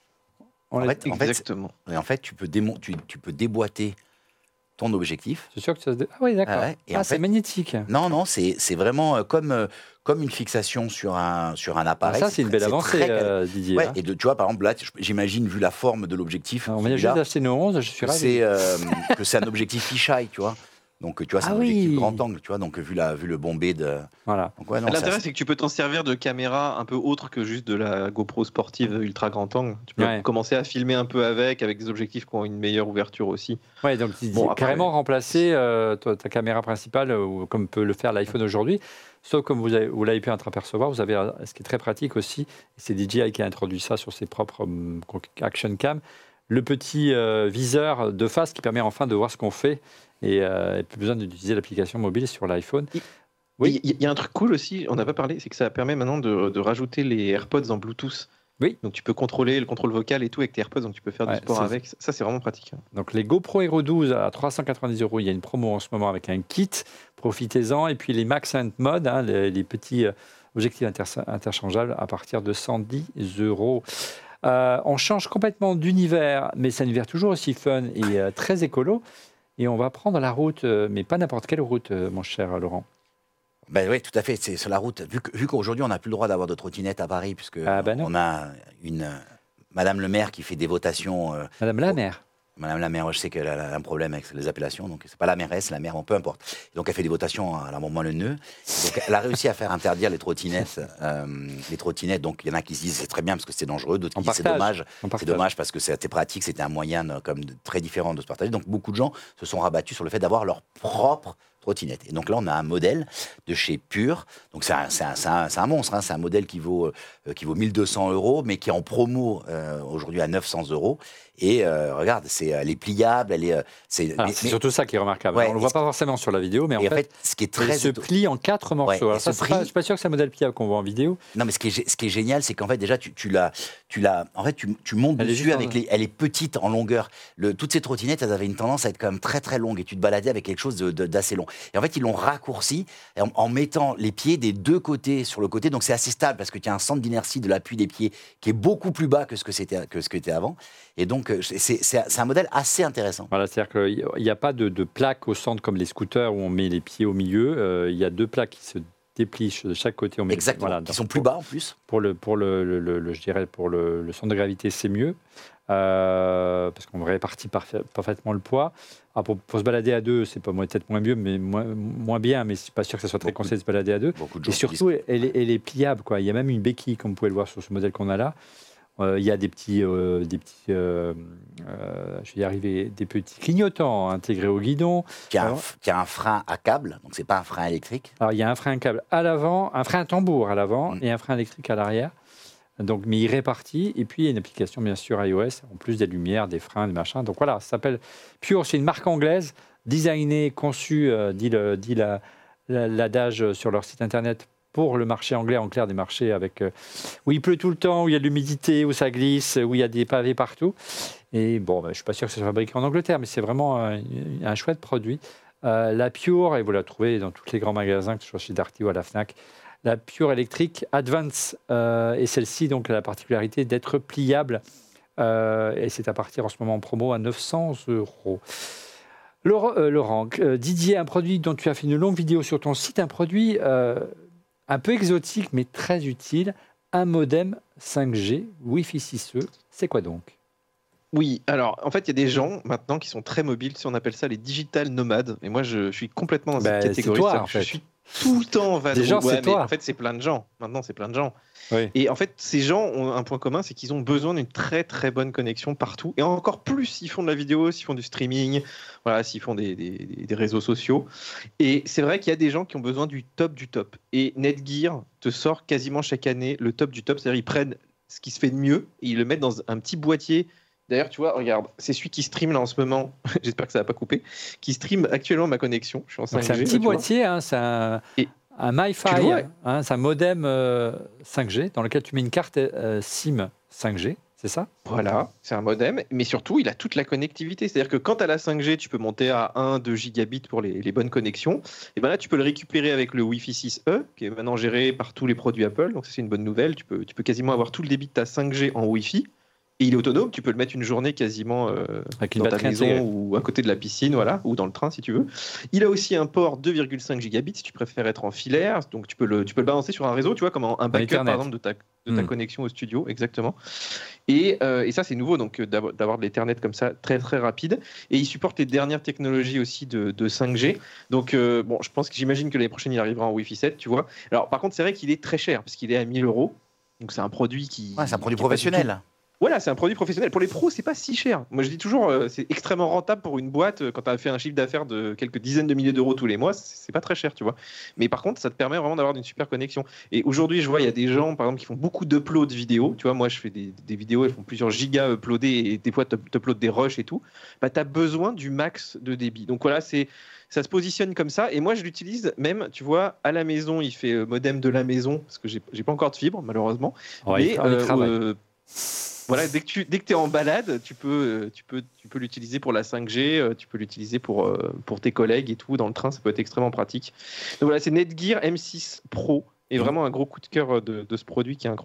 On en, fait, en, exactement. Fait, en fait, tu peux, démon- tu, tu peux déboîter ton objectif. C'est sûr que ça se dé... Ah oui, d'accord. Ah, ouais. Et ah, en c'est fait, magnétique. Non, non, c'est, c'est vraiment comme, euh, comme une fixation sur un, sur un appareil. Ah, ça, c'est, c'est une belle c'est avancée, très... euh, Didier. Ouais, et de, tu vois, par exemple, là, j'imagine, vu la forme de l'objectif. On vient juste d'acheter nos onze, je suis ravi. C'est, euh, que c'est un objectif fisheye, tu vois. Donc, tu vois, c'est ah un oui. objectif grand angle, tu vois, donc vu, la, vu le bombé de... Voilà. Donc, ouais, non, l'intérêt, ça, c'est que tu peux t'en servir de caméra un peu autre que juste de la GoPro sportive ultra grand angle. Tu peux ouais. commencer à filmer un peu avec, avec des objectifs qui ont une meilleure ouverture aussi. Oui, donc bon, après, carrément remplacer euh, ta, ta caméra principale, ou, comme peut le faire l'iPhone aujourd'hui. Sauf comme vous, avez, vous l'avez pu entreapercevoir, vous avez ce qui est très pratique aussi, et c'est D J I qui a introduit ça sur ses propres um, Action Cam, le petit euh, viseur de face qui permet enfin de voir ce qu'on fait. Et euh, plus besoin d'utiliser l'application mobile sur l'iPhone. Oui, il y, y a un truc cool aussi, on n'a pas parlé, c'est que ça permet maintenant de, de rajouter les AirPods en Bluetooth. Oui. Donc tu peux contrôler le contrôle vocal et tout avec tes AirPods, donc tu peux faire ouais, du sport c'est... avec. Ça, c'est vraiment pratique. Donc les GoPro Hero douze à trois cent quatre-vingt-dix euros, il y a une promo en ce moment avec un kit, profitez-en. Et puis les Max Hunt Mode, hein, les, les petits objectifs inter- interchangeables à partir de cent dix euros. Euh, on change complètement d'univers, mais c'est un univers toujours aussi fun et euh, très écolo. Et on va prendre la route, mais pas n'importe quelle route, mon cher Laurent. Ben oui, tout à fait. C'est sur la route. Vu, que, vu qu'aujourd'hui, on n'a plus le droit d'avoir de trottinette à Paris, puisque ah ben on a une euh, Madame le maire qui fait des votations. Euh, Madame la maire. Madame la maire, je sais qu'elle a un problème avec les appellations, donc c'est pas la mairesse, la maire, bon, peu importe. Et donc elle fait des votations à l'amendement Le Nœud. Donc elle a réussi à faire interdire les trottinettes. Euh, les trottinettes, donc il y en a qui se disent c'est très bien parce que c'est dangereux, d'autres qui disent c'est dommage. C'est dommage parce que c'était pratique, c'était un moyen euh, comme de, très différent de se partager. Donc beaucoup de gens se sont rabattus sur le fait d'avoir leur propre trottinette. Et donc là, on a un modèle de chez Pure. Donc c'est un, c'est un, c'est un, c'est un monstre, hein. C'est un modèle qui vaut, euh, qui vaut mille deux cents euros, mais qui est en promo euh, aujourd'hui à neuf cents euros. Et euh, regarde, c'est, elle est pliable, elle est. Euh, c'est ah, mais, c'est mais, surtout ça qui est remarquable. Ouais, on ne le voit pas forcément sur la vidéo, mais en, en fait, fait, ce qui est très elle se plie en quatre morceaux. Ouais, alors ça, prix... pas, je ne suis pas sûr que c'est un modèle pliable qu'on voit en vidéo. Non, mais ce qui est, ce qui est génial, c'est qu'en fait, déjà, tu, tu l'as, tu l'as. En fait, tu, tu montes elle dessus avec en... les. Elle est petite en longueur. Le, toutes ces trottinettes, elles avaient une tendance à être quand même très très longues, et tu te baladais avec quelque chose de, de, d'assez long. Et en fait, ils l'ont raccourci en, en mettant les pieds des deux côtés sur le côté, donc c'est assez stable parce que tu as un centre d'inertie de l'appui des pieds qui est beaucoup plus bas que ce que c'était que ce que était avant. Et donc, c'est, c'est, c'est un modèle assez intéressant. Voilà, c'est-à-dire qu'il n'y a pas de, de plaque au centre comme les scooters où on met les pieds au milieu. Euh, il y a deux plaques qui se déplient de chaque côté. On met Exactement, voilà, qui sont plus bas en plus. Pour le, pour le, le, le, le je dirais pour le, le centre de gravité, c'est mieux. Euh, parce qu'on répartit parfait, parfaitement le poids. Alors pour, pour se balader à deux, c'est pas, peut-être moins mieux, mais moins, moins bien, mais je suis pas sûr que ça soit très conseillé de se balader à deux. Et surtout, elle, elle est pliable, quoi. Il y a même une béquille, comme vous pouvez le voir sur ce modèle qu'on a là. Euh, il y a des petits, euh, des petits euh, euh, je vais y arriver, des petits clignotants intégrés au guidon. Qui a, un, qui a un frein à câble, donc c'est pas un frein électrique. Alors il y a un frein à câble à l'avant, un frein à tambour à l'avant mmh. et un frein électrique à l'arrière. Donc, mais il répartit. Et puis il y a une application bien sûr iOS, en plus des lumières, des freins, des machins. Donc voilà, ça s'appelle Pure. C'est une marque anglaise, designée, conçue, euh, dit, le, dit la, la, l'adage sur leur site internet. Pour le marché anglais, en clair, des marchés avec, euh, où il pleut tout le temps, où il y a de l'humidité, où ça glisse, où il y a des pavés partout. Et bon, ben, je ne suis pas sûr que ce soit fabriqué en Angleterre, mais c'est vraiment un, un chouette produit. Euh, la Pure, et vous la trouvez dans tous les grands magasins, que ce soit chez Darty ou à la Fnac, la Pure électrique Advance, euh, et celle-ci donc, a la particularité d'être pliable. Euh, et c'est à partir en ce moment en promo à neuf cents euros. Laurent, euh, Laurent euh, Didier, un produit dont tu as fait une longue vidéo sur ton site, un produit... Euh, un peu exotique, mais très utile, un modem cinq G Wi-Fi six E. C'est quoi donc ? Oui, alors en fait, il y a des gens maintenant qui sont très mobiles, si on appelle ça les digital nomades. Et moi, je, je suis complètement dans cette bah, catégorie. C'est toi, en fait. Je suis tout le temps en vadrouille. Des gens, ouais, c'est toi. En fait, c'est plein de gens. Maintenant, c'est plein de gens. Oui. Et en fait, ces gens ont un point commun, c'est qu'ils ont besoin d'une très très bonne connexion partout. Et encore plus s'ils font de la vidéo, s'ils font du streaming, voilà, s'ils font des, des, des réseaux sociaux. Et c'est vrai qu'il y a des gens qui ont besoin du top du top. Et Netgear te sort quasiment chaque année le top du top. C'est-à-dire ils prennent ce qui se fait de mieux et ils le mettent dans un petit boîtier. D'ailleurs, tu vois, regarde, c'est celui qui stream là en ce moment. J'espère que ça va pas couper. Qui stream actuellement ma connexion. Je suis en cinq G. C'est un petit là, boîtier, hein, c'est un... Et un MiFi, hein, c'est un modem euh, cinq G dans lequel tu mets une carte euh, SIM cinq G, c'est ça ? Voilà, c'est un modem, mais surtout, il a toute la connectivité. C'est-à-dire que quand tu as la cinq G, tu peux monter à un deux gigabits pour les, les bonnes connexions. Et ben là, tu peux le récupérer avec le Wi-Fi six E, qui est maintenant géré par tous les produits Apple. Donc, ça, c'est une bonne nouvelle. Tu peux, tu peux quasiment avoir tout le débit de ta cinq G en Wi-Fi. Et il est autonome, tu peux le mettre une journée quasiment euh, dans ta maison intégrée. Ou à côté de la piscine, voilà, ou dans le train si tu veux. Il a aussi un port deux virgule cinq gigabits si tu préfères être en filaire, donc tu peux le, tu peux le balancer sur un réseau, tu vois, comme un backup par exemple de ta, de ta mmh. connexion au studio, exactement. Et, euh, et ça c'est nouveau, donc d'avoir, d'avoir de l'Ethernet comme ça, très très rapide. Et il supporte les dernières technologies aussi de, de cinq G. Donc euh, bon, je pense que j'imagine que l'année prochaine il arrivera en Wi-Fi sept, tu vois. Alors par contre c'est vrai qu'il est très cher, parce qu'il est à mille euros. Donc c'est un produit qui... Ouais, c'est un produit professionnel. Voilà, c'est un produit professionnel. Pour les pros, c'est pas si cher. Moi, je dis toujours, euh, c'est extrêmement rentable pour une boîte. Euh, quand tu as fait un chiffre d'affaires de quelques dizaines de milliers d'euros tous les mois, c'est, c'est pas très cher, tu vois. Mais par contre, ça te permet vraiment d'avoir une super connexion. Et aujourd'hui, je vois, il y a des gens, par exemple, qui font beaucoup d'uploads vidéo. Tu vois, moi, je fais des, des vidéos, elles font plusieurs gigas uploadés et des fois, tu uploads des rushs et tout. Bah, tu as besoin du max de débit. Donc voilà, c'est... ça se positionne comme ça. Et moi, je l'utilise même, tu vois, à la maison. Il fait modem de la maison, parce que j'ai, j'ai pas encore de fibre, malheureusement. Ouais, mais euh, euh, voilà, dès que tu dès que tu es en balade, tu peux, tu, peux, tu peux l'utiliser pour la cinq G, tu peux l'utiliser pour, pour tes collègues et tout. Dans le train, ça peut être extrêmement pratique. Donc voilà, c'est Netgear M six Pro. Et vraiment un gros coup de cœur de, de ce produit qui est incroyable.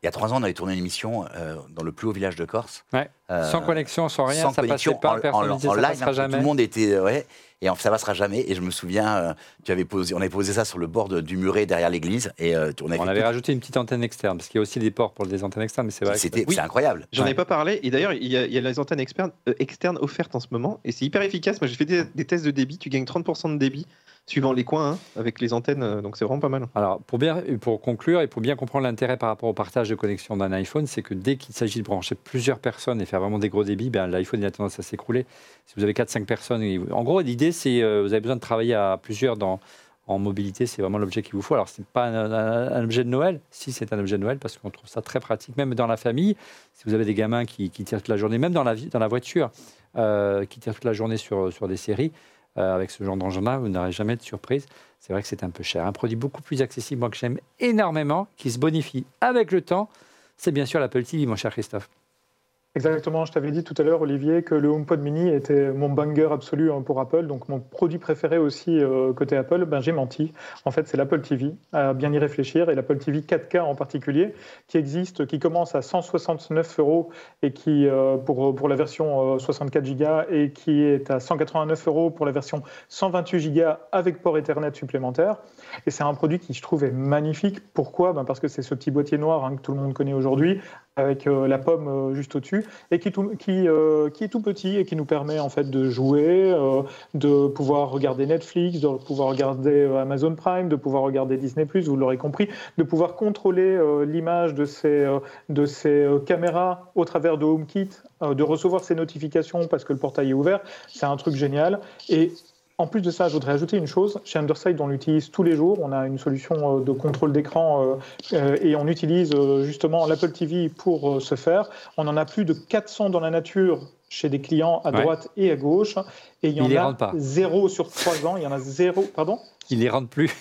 Il y a trois ans, on avait tourné une émission euh, dans le plus haut village de Corse. Ouais. Euh, sans connexion, sans rien, sans ça connexion, passait pas, en, personne en, disait en ça live, passera hein, jamais. Tout le monde était... Ouais, et en, ça passera jamais. Et je me souviens, euh, tu avais posé, on avait posé ça sur le bord de, du muret derrière l'église. Et euh, on, avait, on avait tout... rajouté une petite antenne externe, parce qu'il y a aussi des ports pour des antennes externes, mais c'est vrai C'était, que... oui, c'est incroyable. J'en ouais. ai pas parlé. Et d'ailleurs, il y a, il y a les antennes externes, euh, externes offertes en ce moment. Et c'est hyper efficace. Moi, j'ai fait des, des tests de débit. Tu gagnes trente pour cent de débit suivant les coins, hein, avec les antennes. Euh, donc, c'est vraiment pas mal. Alors, pour, bien, pour conclure et pour bien comprendre l'intérêt par rapport au partage de connexion d'un iPhone, c'est que dès qu'il s'agit de brancher plusieurs personnes et faire vraiment des gros débits, ben, l'iPhone il a tendance à s'écrouler. Si vous avez quatre cinq personnes, en gros, l'idée, c'est euh, vous avez besoin de travailler à plusieurs dans, en mobilité, c'est vraiment l'objet qu'il vous faut. Alors, ce n'est pas un, un, un objet de Noël, si c'est un objet de Noël, parce qu'on trouve ça très pratique, même dans la famille. Si vous avez des gamins qui, qui tirent toute la journée, même dans la, dans la voiture, euh, qui tirent toute la journée sur, sur des séries, euh, avec ce genre d'engin-là, vous n'aurez jamais de surprise. C'est vrai que c'est un peu cher. Un produit beaucoup plus accessible, moi que j'aime énormément, qui se bonifie avec le temps, c'est bien sûr l'Apple T V, mon cher Christophe. Exactement, je t'avais dit tout à l'heure, Olivier, que le HomePod mini était mon banger absolu pour Apple, donc mon produit préféré aussi euh, côté Apple. Ben, j'ai menti. En fait, c'est l'Apple T V, à bien y réfléchir, et l'Apple T V quatre K en particulier, qui existe, qui commence à cent soixante-neuf euros et qui, euh, pour, pour la version euh, soixante-quatre gigas et qui est à cent quatre-vingt-neuf euros pour la version cent vingt-huit gigas avec port Ethernet supplémentaire. Et c'est un produit qui, je trouve, est magnifique. Pourquoi ? Ben, parce que c'est ce petit boîtier noir hein, que tout le monde connaît aujourd'hui, avec euh, la pomme euh, juste au-dessus, et qui, tout, qui, euh, qui est tout petit et qui nous permet en fait de jouer, euh, de pouvoir regarder Netflix, de pouvoir regarder euh, Amazon Prime, de pouvoir regarder Disney plus, vous l'aurez compris, de pouvoir contrôler euh, l'image de ces, euh, de ces euh, caméras au travers de HomeKit, euh, de recevoir ces notifications parce que le portail est ouvert. C'est un truc génial. Et en plus de ça, je voudrais ajouter une chose. Chez Underside, on l'utilise tous les jours. On a une solution de contrôle d'écran euh, et on utilise euh, justement l'Apple T V pour euh, ce faire. On en a plus de quatre cents dans la nature chez des clients à droite ouais. et à gauche. Et il y en il a zéro sur trois ans. Il y en a zéro. Pardon ? Il les rentre plus.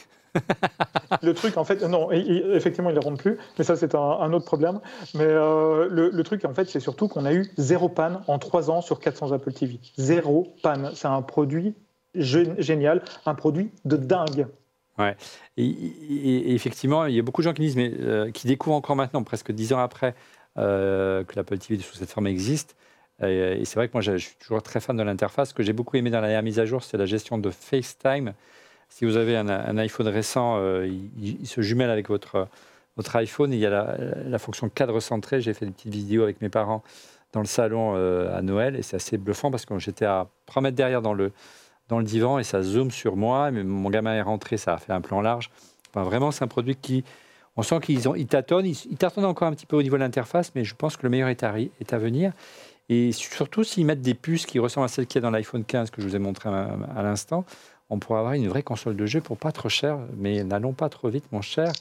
Le truc, en fait, non, effectivement, ils ne les rendent plus, mais ça, c'est un, un autre problème. Mais euh, le, le truc, en fait, c'est surtout qu'on a eu zéro panne en trois ans sur quatre cents Apple T V. Zéro panne. C'est un produit génial, un produit de dingue. Ouais. Et, et, et effectivement, il y a beaucoup de gens qui disent, mais euh, qui découvrent encore maintenant, presque dix ans après, euh, que l'Apple T V sous cette forme existe. Et, et c'est vrai que moi, je suis toujours très fan de l'interface. Ce que j'ai beaucoup aimé dans la dernière mise à jour, c'est la gestion de FaceTime. Si vous avez un, un iPhone récent, euh, il, il se jumelle avec votre, votre iPhone. Et il y a la, la fonction cadre centré. J'ai fait des petites vidéos avec mes parents dans le salon euh, à Noël, et c'est assez bluffant parce que j'étais à trois mètres derrière dans le dans le divan et ça zoome sur moi. Mais mon gamin est rentré, ça a fait un plan large. Enfin, vraiment, c'est un produit qui, on sent qu'ils ont, ils tâtonnent. Ils, ils tâtonnent encore un petit peu au niveau de l'interface, mais je pense que le meilleur est à, est à venir. Et surtout, s'ils mettent des puces qui ressemblent à celles qu'il y a dans l'iPhone quinze que je vous ai montré à, à l'instant, on pourra avoir une vraie console de jeu pour pas trop cher. Mais n'allons pas trop vite, mon cher,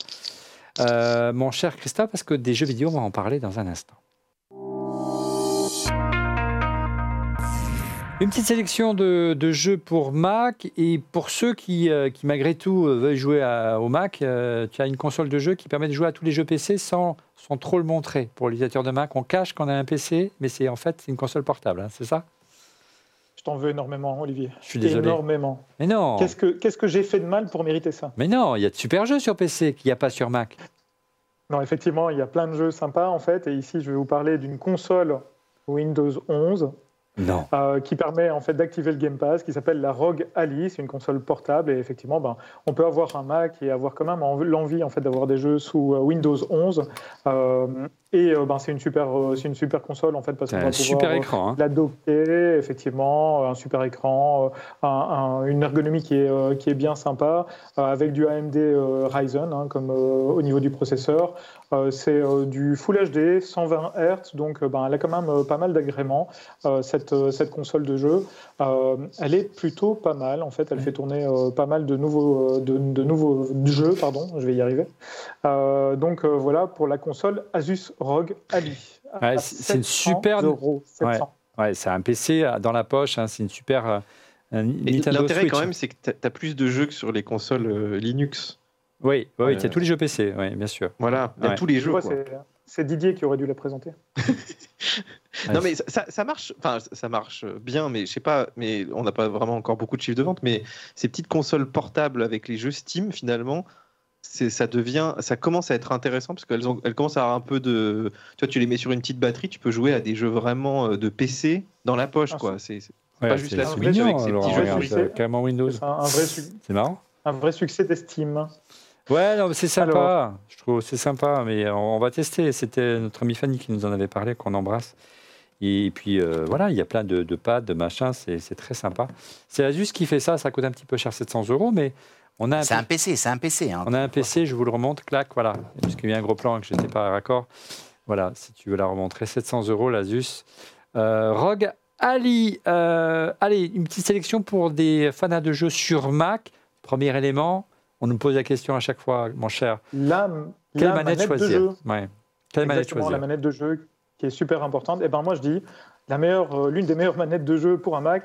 euh, mon cher Christophe, parce que des jeux vidéo, on va en parler dans un instant. Une petite sélection de, de jeux pour Mac, et pour ceux qui, euh, qui malgré tout, euh, veulent jouer à, au Mac, euh, tu as une console de jeu qui permet de jouer à tous les jeux P C sans, sans trop le montrer. Pour l'utilisateur de Mac, on cache qu'on a un P C, mais c'est en fait c'est une console portable, hein, c'est ça ? Je t'en veux énormément, Olivier. Je suis désolé. Énormément. Mais non. Qu'est-ce que, qu'est-ce que j'ai fait de mal pour mériter ça ? Mais non, il y a de super jeux sur P C qu'il n'y a pas sur Mac. Non, effectivement, il y a plein de jeux sympas, en fait. Et ici, je vais vous parler d'une console Windows onze. Non. Euh, qui permet en fait d'activer le Game Pass, qui s'appelle la ROG Ally. C'est une console portable et effectivement, ben, on peut avoir un Mac et avoir quand même l'envie en fait d'avoir des jeux sous Windows onze. Euh, et euh, ben, c'est une super, euh, c'est une super console en fait parce qu'on va pouvoir super écran, hein. la docker, effectivement, un super écran, un, un, une ergonomie qui est euh, qui est bien sympa, euh, avec du A M D euh, Ryzen hein, comme euh, au niveau du processeur. Euh, c'est euh, du Full H D, cent vingt hertz, donc euh, ben, elle a quand même euh, pas mal d'agréments. Euh, cette cette console de jeu, euh, elle est plutôt pas mal. En fait, elle fait tourner euh, pas mal de nouveaux, de, de nouveaux jeux. Pardon, je vais y arriver. Euh, donc euh, voilà pour la console Asus ROG Ally. Ouais, c'est une super. Euros, ouais, ouais, c'est un P C dans la poche. Hein, c'est une super. Euh, Nintendo L'intérêt Switch. Quand même, c'est que tu as plus de jeux que sur les consoles euh, Linux. Oui, oui, euh... il y a tous les jeux P C, oui, bien sûr. Voilà, il y a ouais. tous les jeux. Vois, quoi. C'est Didier qui aurait dû la présenter. Non mais ça, ça marche, enfin ça marche bien, mais je sais pas, mais on n'a pas vraiment encore beaucoup de chiffres de vente, mais ces petites consoles portables avec les jeux Steam finalement, c'est, ça devient, ça commence à être intéressant parce qu'elles ont, elles commencent à avoir un peu de, tu vois, tu les mets sur une petite batterie, tu peux jouer à des jeux vraiment de P C dans la poche, Ah, quoi. C'est, c'est Ouais, pas juste c'est la c'est Switch mignon, avec ses alors, petits jeux regarde, free. free. carrément Windows. C'est un, un vrai, su- C'est marrant. un vrai succès d'Esteam. Ouais, non, mais c'est sympa. Alors. Je trouve c'est sympa, mais on, on va tester. C'était notre amie Fanny qui nous en avait parlé, qu'on embrasse. Et puis euh, voilà, il y a plein de, de pads, de machins, c'est, c'est très sympa. C'est Asus qui fait ça, ça coûte un petit peu cher, sept cents euros, mais on a un, C'est un P- P C, c'est un P C. Hein. on a un P C, je vous le remonte, clac, voilà. Parce qu'il y a un gros plan et que je n'étais pas raccord. Voilà, si tu veux la remontrer, sept cents euros l'Asus. Euh, Rogue Ali, euh, allez, une petite sélection pour des fans de jeux sur Mac. Premier élément, on nous pose la question à chaque fois, mon cher. La, Quelle la manette, manette de choisir jeu. ouais. Quelle manette Exactement, choisir la manette de jeu qui est super importante. Et ben moi je dis, la meilleure, euh, l'une des meilleures manettes de jeu pour un Mac,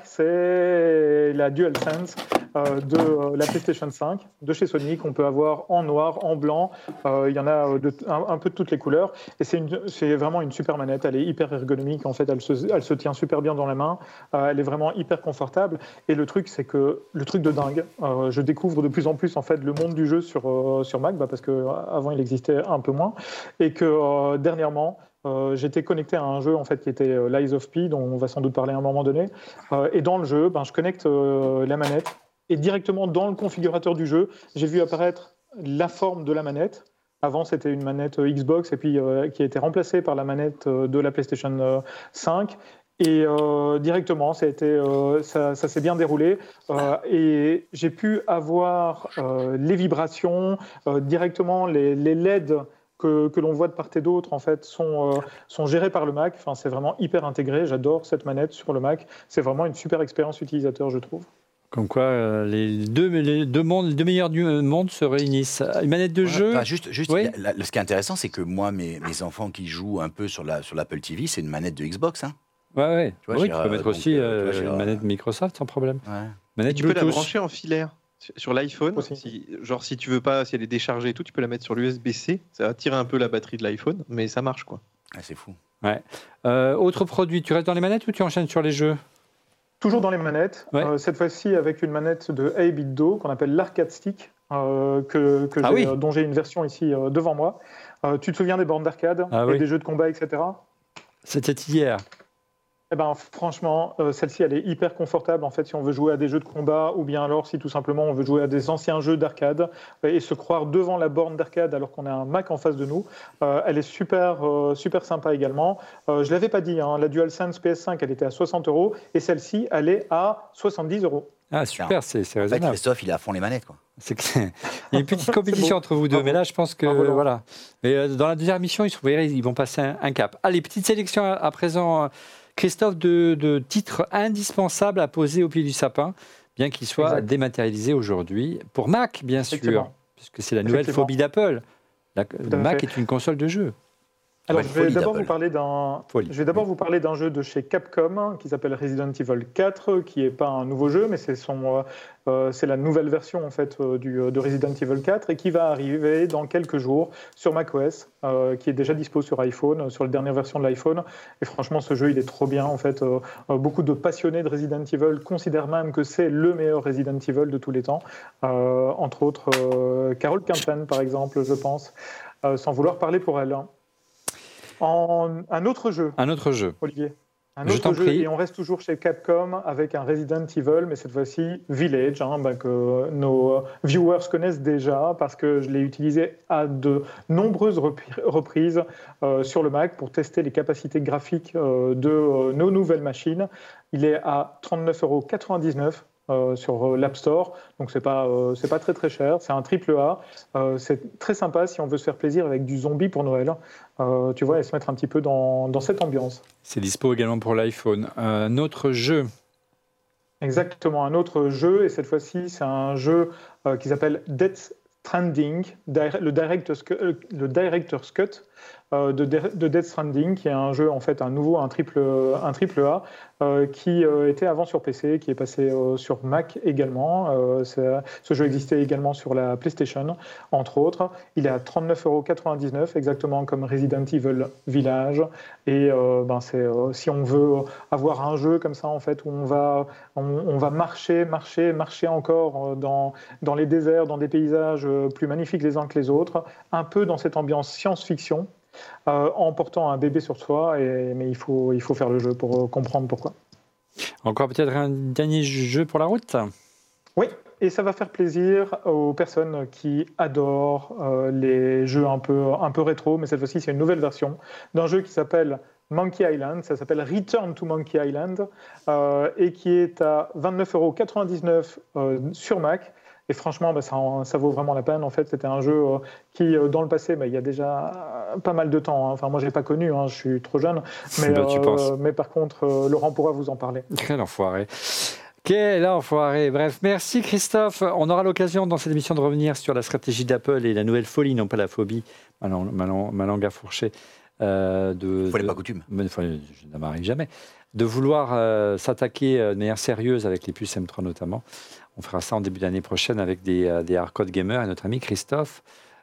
c'est la DualSense euh, de euh, la PlayStation cinq de chez Sony qu'on peut avoir en noir, en blanc. Euh, Il y en a de, un, un peu de toutes les couleurs. Et c'est, une, c'est vraiment une super manette. Elle est hyper ergonomique. En fait, elle se, elle se tient super bien dans la main. Euh, elle est vraiment hyper confortable. Et le truc, c'est que le truc de dingue. Euh, je découvre de plus en plus en fait le monde du jeu sur euh, sur Mac, bah, parce que avant il existait un peu moins, et que euh, dernièrement. Euh, j'étais connecté à un jeu en fait qui était euh, Lies of P, dont on va sans doute parler à un moment donné. Euh, et dans le jeu, ben, je connecte euh, la manette et directement dans le configurateur du jeu, j'ai vu apparaître la forme de la manette. Avant, c'était une manette euh, Xbox et puis euh, qui a été remplacée par la manette euh, de la PlayStation euh, cinq. Et euh, directement, ça, a été, euh, ça, ça s'est bien déroulé. Euh, et j'ai pu avoir euh, les vibrations, euh, directement les, les L E D que, que l'on voit de part et d'autre, en fait, sont, euh, sont gérés par le Mac. Enfin, c'est vraiment hyper intégré. J'adore cette manette sur le Mac. C'est vraiment une super expérience utilisateur, je trouve. Comme quoi, euh, les, deux, les, deux mondes, les deux meilleurs du monde se réunissent. Une manette de Ouais, jeu. enfin, juste, juste Oui. la- la- ce qui est intéressant, c'est que moi, mes, mes enfants qui jouent un peu sur, la, sur l'Apple T V, c'est une manette de Xbox. Hein. Ouais, ouais. Tu vois, oui, j'ai, tu peux euh, mettre donc, aussi euh, tu vois, euh, j'ai, une euh, manette Microsoft sans problème. Ouais. Manette Et tu peux la Bluetooth. brancher en filaire sur- sur l'iPhone. Aussi. Si, genre, si tu veux pas, si elle est déchargée et tout, tu peux la mettre sur l'U S B C. Ça va tirer un peu la batterie de l'iPhone, mais ça marche, quoi. Ah, c'est fou. Euh, autre produit, tu restes dans les manettes ou tu enchaînes sur les jeux? Toujours dans les manettes, Ouais. euh, cette fois-ci avec une manette de eight bit do qu'on appelle l'Arcade Stick, euh, que, que Ah j'ai, oui. euh, dont j'ai une version ici euh, devant moi. Euh, tu te souviens des bornes d'arcade Ah et oui. des jeux de combat, et cetera. C'était hier. Eh ben, franchement, euh, celle-ci, elle est hyper confortable en fait si on veut jouer à des jeux de combat ou bien alors si tout simplement on veut jouer à des anciens jeux d'arcade et se croire devant la borne d'arcade alors qu'on a un Mac en face de nous. Euh, elle est super, euh, super sympa également. Euh, je ne l'avais pas dit, hein, la DualSense P S cinq, elle était à soixante euros et celle-ci, elle est à soixante-dix euros. Ah, super, c'est, c'est En fait, raisonnable. Christophe, il est à fond les manettes. Quoi. C'est que- Il y a une petite compétition beau. entre vous deux, Bravo. mais là, je pense que. Bravo, Laurent. Voilà. Mais euh, dans la deuxième mission, ils, sont- vous verrez, ils vont passer un, un cap. Allez, petite sélection à, à présent, euh, Christophe, de, de titres indispensables à poser au pied du sapin, bien qu'ils soient Exact. dématérialisés aujourd'hui. Pour Mac, bien sûr, Effectivement. puisque c'est la nouvelle Effectivement. phobie d'Apple. La, à Mac fait. est une console de jeu. Alors, Ouais, je vais folie d'abord d'Apple. vous parler d'un. Folie. Je vais d'abord vous parler d'un jeu de chez Capcom qui s'appelle Resident Evil quatre, qui n'est pas un nouveau jeu, mais c'est son, euh, euh, c'est la nouvelle version en fait euh, du, euh, de Resident Evil quatre et qui va arriver dans quelques jours sur macOS, euh, qui est déjà dispo sur iPhone, euh, sur la dernière version de l'iPhone. Et franchement, ce jeu, il est trop bien en fait. Euh, euh, beaucoup de passionnés de Resident Evil considèrent même que c'est le meilleur Resident Evil de tous les temps. Euh, entre autres, euh, Carol Quinten, par exemple, je pense, euh, sans vouloir parler pour elle. hein. En un autre jeu, Un autre jeu. Olivier. Un Je autre t'en jeu, prie. et on reste toujours chez Capcom avec un Resident Evil, mais cette fois-ci Village, hein, bah, que nos viewers connaissent déjà parce que je l'ai utilisé à de nombreuses repri- reprises euh, sur le Mac pour tester les capacités graphiques euh, de euh, nos nouvelles machines. Il est à trente-neuf euros quatre-vingt-dix-neuf. Euh, sur euh, l'App Store, donc c'est pas euh, c'est pas très très cher, c'est un triple A, euh, c'est très sympa si on veut se faire plaisir avec du zombie pour Noël, euh, tu vois, et se mettre un petit peu dans, dans cette ambiance. C'est dispo également pour l'iPhone. Un autre jeu. Exactement, un autre jeu, et cette fois-ci c'est un jeu euh, qui s'appelle Death Stranding, di- le Director's Cut, euh, le Director's Cut euh, de, de Death Stranding, qui est un jeu, en fait, un nouveau, un triple, un triple A, euh, qui euh, était avant sur P C, qui est passé euh, sur Mac également. Euh, ce jeu existait également sur la PlayStation, entre autres. Il est à trente-neuf euros quatre-vingt-dix-neuf, exactement comme Resident Evil Village. Et euh, ben c'est, euh, si on veut avoir un jeu comme ça, en fait, où on va, on, on va marcher, marcher, marcher encore dans, dans les déserts, dans des paysages plus magnifiques les uns que les autres, un peu dans cette ambiance science-fiction, euh, en portant un bébé sur soi, et, mais il faut, il faut faire le jeu pour comprendre pourquoi. Encore peut-être un dernier jeu pour la route ? Oui, et ça va faire plaisir aux personnes qui adorent euh, les jeux un peu, un peu rétro, mais cette fois-ci, c'est une nouvelle version d'un jeu qui s'appelle Monkey Island. Ça s'appelle Return to Monkey Island euh, et qui est à vingt-neuf euros quatre-vingt-dix-neuf euh, sur Mac. Et franchement, bah, ça, ça vaut vraiment la peine. En fait, c'était un jeu euh, qui, euh, dans le passé, bah, il y a déjà pas mal de temps. Hein. Enfin, moi, je l'ai pas connu, hein, je suis trop jeune. Mais, bah, tu euh, penses. mais par contre, euh, Laurent pourra vous en parler. Quel enfoiré. Quel enfoiré. Bref, merci Christophe. On aura l'occasion dans cette émission de revenir sur la stratégie d'Apple et la nouvelle folie, non pas la phobie, ma langue, ma langue, ma langue à fourcher. Euh, de, Faut les de, pas coutume. Enfin, je ne m'arrive jamais. De vouloir euh, s'attaquer de manière sérieuse avec les puces M trois notamment. On fera ça en début d'année prochaine avec des, euh, des hardcore gamers et notre ami Christophe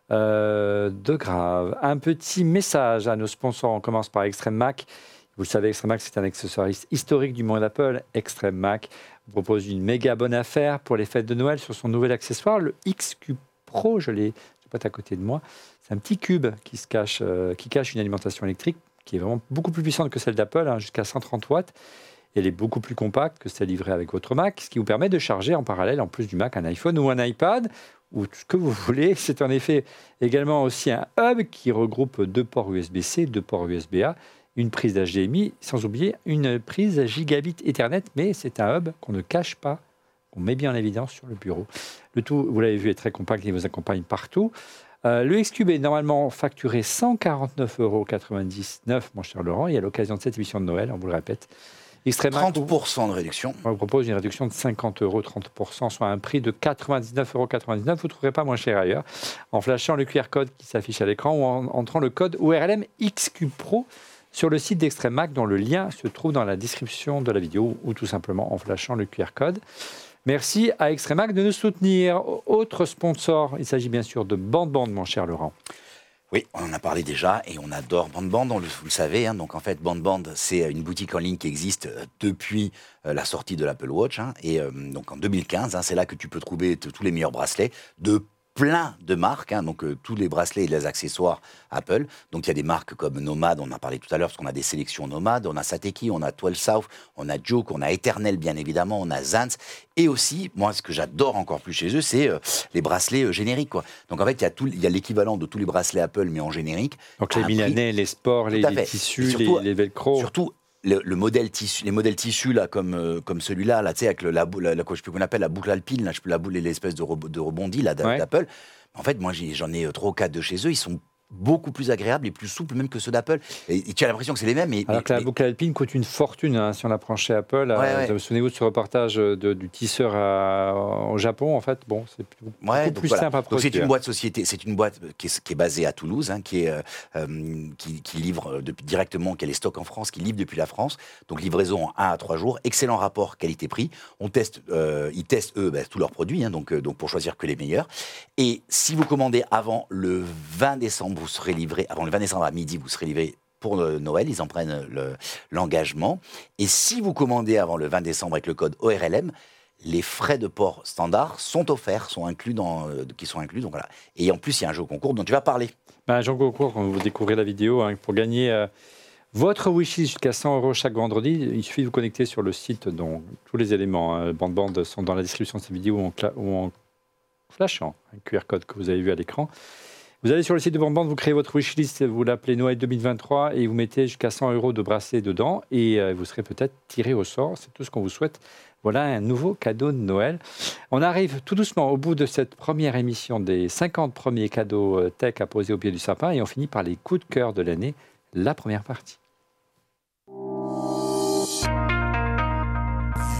euh, de Grave. Un petit message à nos sponsors. On commence par Extreme Mac. Vous le savez, Extreme Mac, c'est un accessoiriste historique du monde Apple. Extreme Mac vous propose une méga bonne affaire pour les fêtes de Noël sur son nouvel accessoire, le X Cube Pro. Je l'ai pas à côté de moi. C'est un petit cube qui, se cache, euh, qui cache une alimentation électrique qui est vraiment beaucoup plus puissante que celle d'Apple, hein, jusqu'à cent trente watts. Elle est beaucoup plus compacte que celle livrée avec votre Mac, ce qui vous permet de charger en parallèle, en plus du Mac, un iPhone ou un iPad, ou ce que vous voulez. C'est en effet également aussi un hub qui regroupe deux ports U S B C, deux ports U S B A, une prise d'H D M I, sans oublier une prise gigabit Ethernet, mais c'est un hub qu'on ne cache pas, qu'on met bien en évidence sur le bureau. Le tout, vous l'avez vu, est très compact et vous accompagne partout. Euh, le X-Cube est normalement facturé cent quarante-neuf euros quatre-vingt-dix-neuf, mon cher Laurent, et à l'occasion de cette émission de Noël, on vous le répète, Extreme Mac trente pour cent de réduction. On vous propose une réduction de cinquante euros, trente pour cent, soit un prix de quatre-vingt-dix-neuf euros quatre-vingt-dix-neuf. Vous ne trouverez pas moins cher ailleurs, en flashant le Q R code qui s'affiche à l'écran ou en entrant le code O R L M X Cube Pro sur le site d'Extreme Mac, dont le lien se trouve dans la description de la vidéo, ou tout simplement en flashant le Q R code. Merci à Extreme Mac de nous soutenir. Autre sponsor, il s'agit bien sûr de BandBand, mon cher Laurent. Oui, on en a parlé déjà et on adore BandBand, on le, vous le savez. Hein, donc en fait, BandBand, c'est une boutique en ligne qui existe depuis euh, la sortie de l'Apple Watch. Hein, et euh, donc en deux mille quinze, hein, c'est là que tu peux trouver t- tous les meilleurs bracelets de plein de marques, hein, donc euh, tous les bracelets et les accessoires Apple. Donc il y a des marques comme Nomad, on en a parlé tout à l'heure parce qu'on a des sélections Nomad, on a Sateki, on a douze South, on a Joke, on a Eternel bien évidemment, on a Zans. Et aussi, moi ce que j'adore encore plus chez eux, c'est euh, les bracelets euh, génériques, quoi. Donc en fait, il y a tout, il y a l'équivalent de tous les bracelets Apple mais en générique. Donc les Milanais, les sports, les, les tissus, surtout, les, les velcro. Surtout, Le, le modèle tissu, les modèles tissus là, comme euh, comme celui-là, là, tu sais, avec le, la, la, la, je sais plus qu'on appelle la boucle alpine, là, je peux la boule, l'espèce de, re, de rebondi là d'Apple. Ouais. En fait, moi, j'ai, j'en ai trois ou quatre de chez eux. Ils sont beaucoup plus agréables et plus souples même que ceux d'Apple. Et, et tu as l'impression que c'est les mêmes. Mais, Alors mais, que la mais... boucle alpine coûte une fortune hein, si on la prend chez Apple. Ouais, euh, ouais. Souvenez-vous de ce reportage de, du tisseur à, au Japon, en fait. Bon, c'est beaucoup ouais, plus voilà. simple à produire. Donc c'est une boîte société, c'est une boîte qui est, qui est basée à Toulouse, hein, qui, est, euh, qui, qui livre depuis, directement, qui a les stocks en France, qui livre depuis la France. Donc livraison en un à trois jours. Excellent rapport qualité-prix. On teste, euh, ils testent eux bah, tous leurs produits, hein, donc, euh, donc pour choisir que les meilleurs. Et si vous commandez avant le vingt décembre, vous serez livré avant le vingt décembre à midi, vous serez livré pour Noël, ils en prennent le, l'engagement. Et si vous commandez avant le vingt décembre avec le code O R L M, les frais de port standard sont offerts, sont inclus dans, euh, qui sont inclus. Donc voilà. Et en plus, il y a un jeu concours dont tu vas parler. Ben, un jeu concours, quand vous découvrez la vidéo, hein, pour gagner euh, votre wishlist jusqu'à cent euros chaque vendredi, il suffit de vous connecter sur le site dont tous les éléments, hein, BandBand, sont dans la description de cette vidéo ou en, cla- ou en flashant un Q R code que vous avez vu à l'écran. Vous allez sur le site de BandBand, vous créez votre wishlist, vous l'appelez Noël deux mille vingt-trois et vous mettez jusqu'à cent euros de bracelets dedans et euh, vous serez peut-être tiré au sort. C'est tout ce qu'on vous souhaite. Voilà un nouveau cadeau de Noël. On arrive tout doucement au bout de cette première émission des cinquante premiers cadeaux tech à poser au pied du sapin et on finit par les coups de cœur de l'année, la première partie.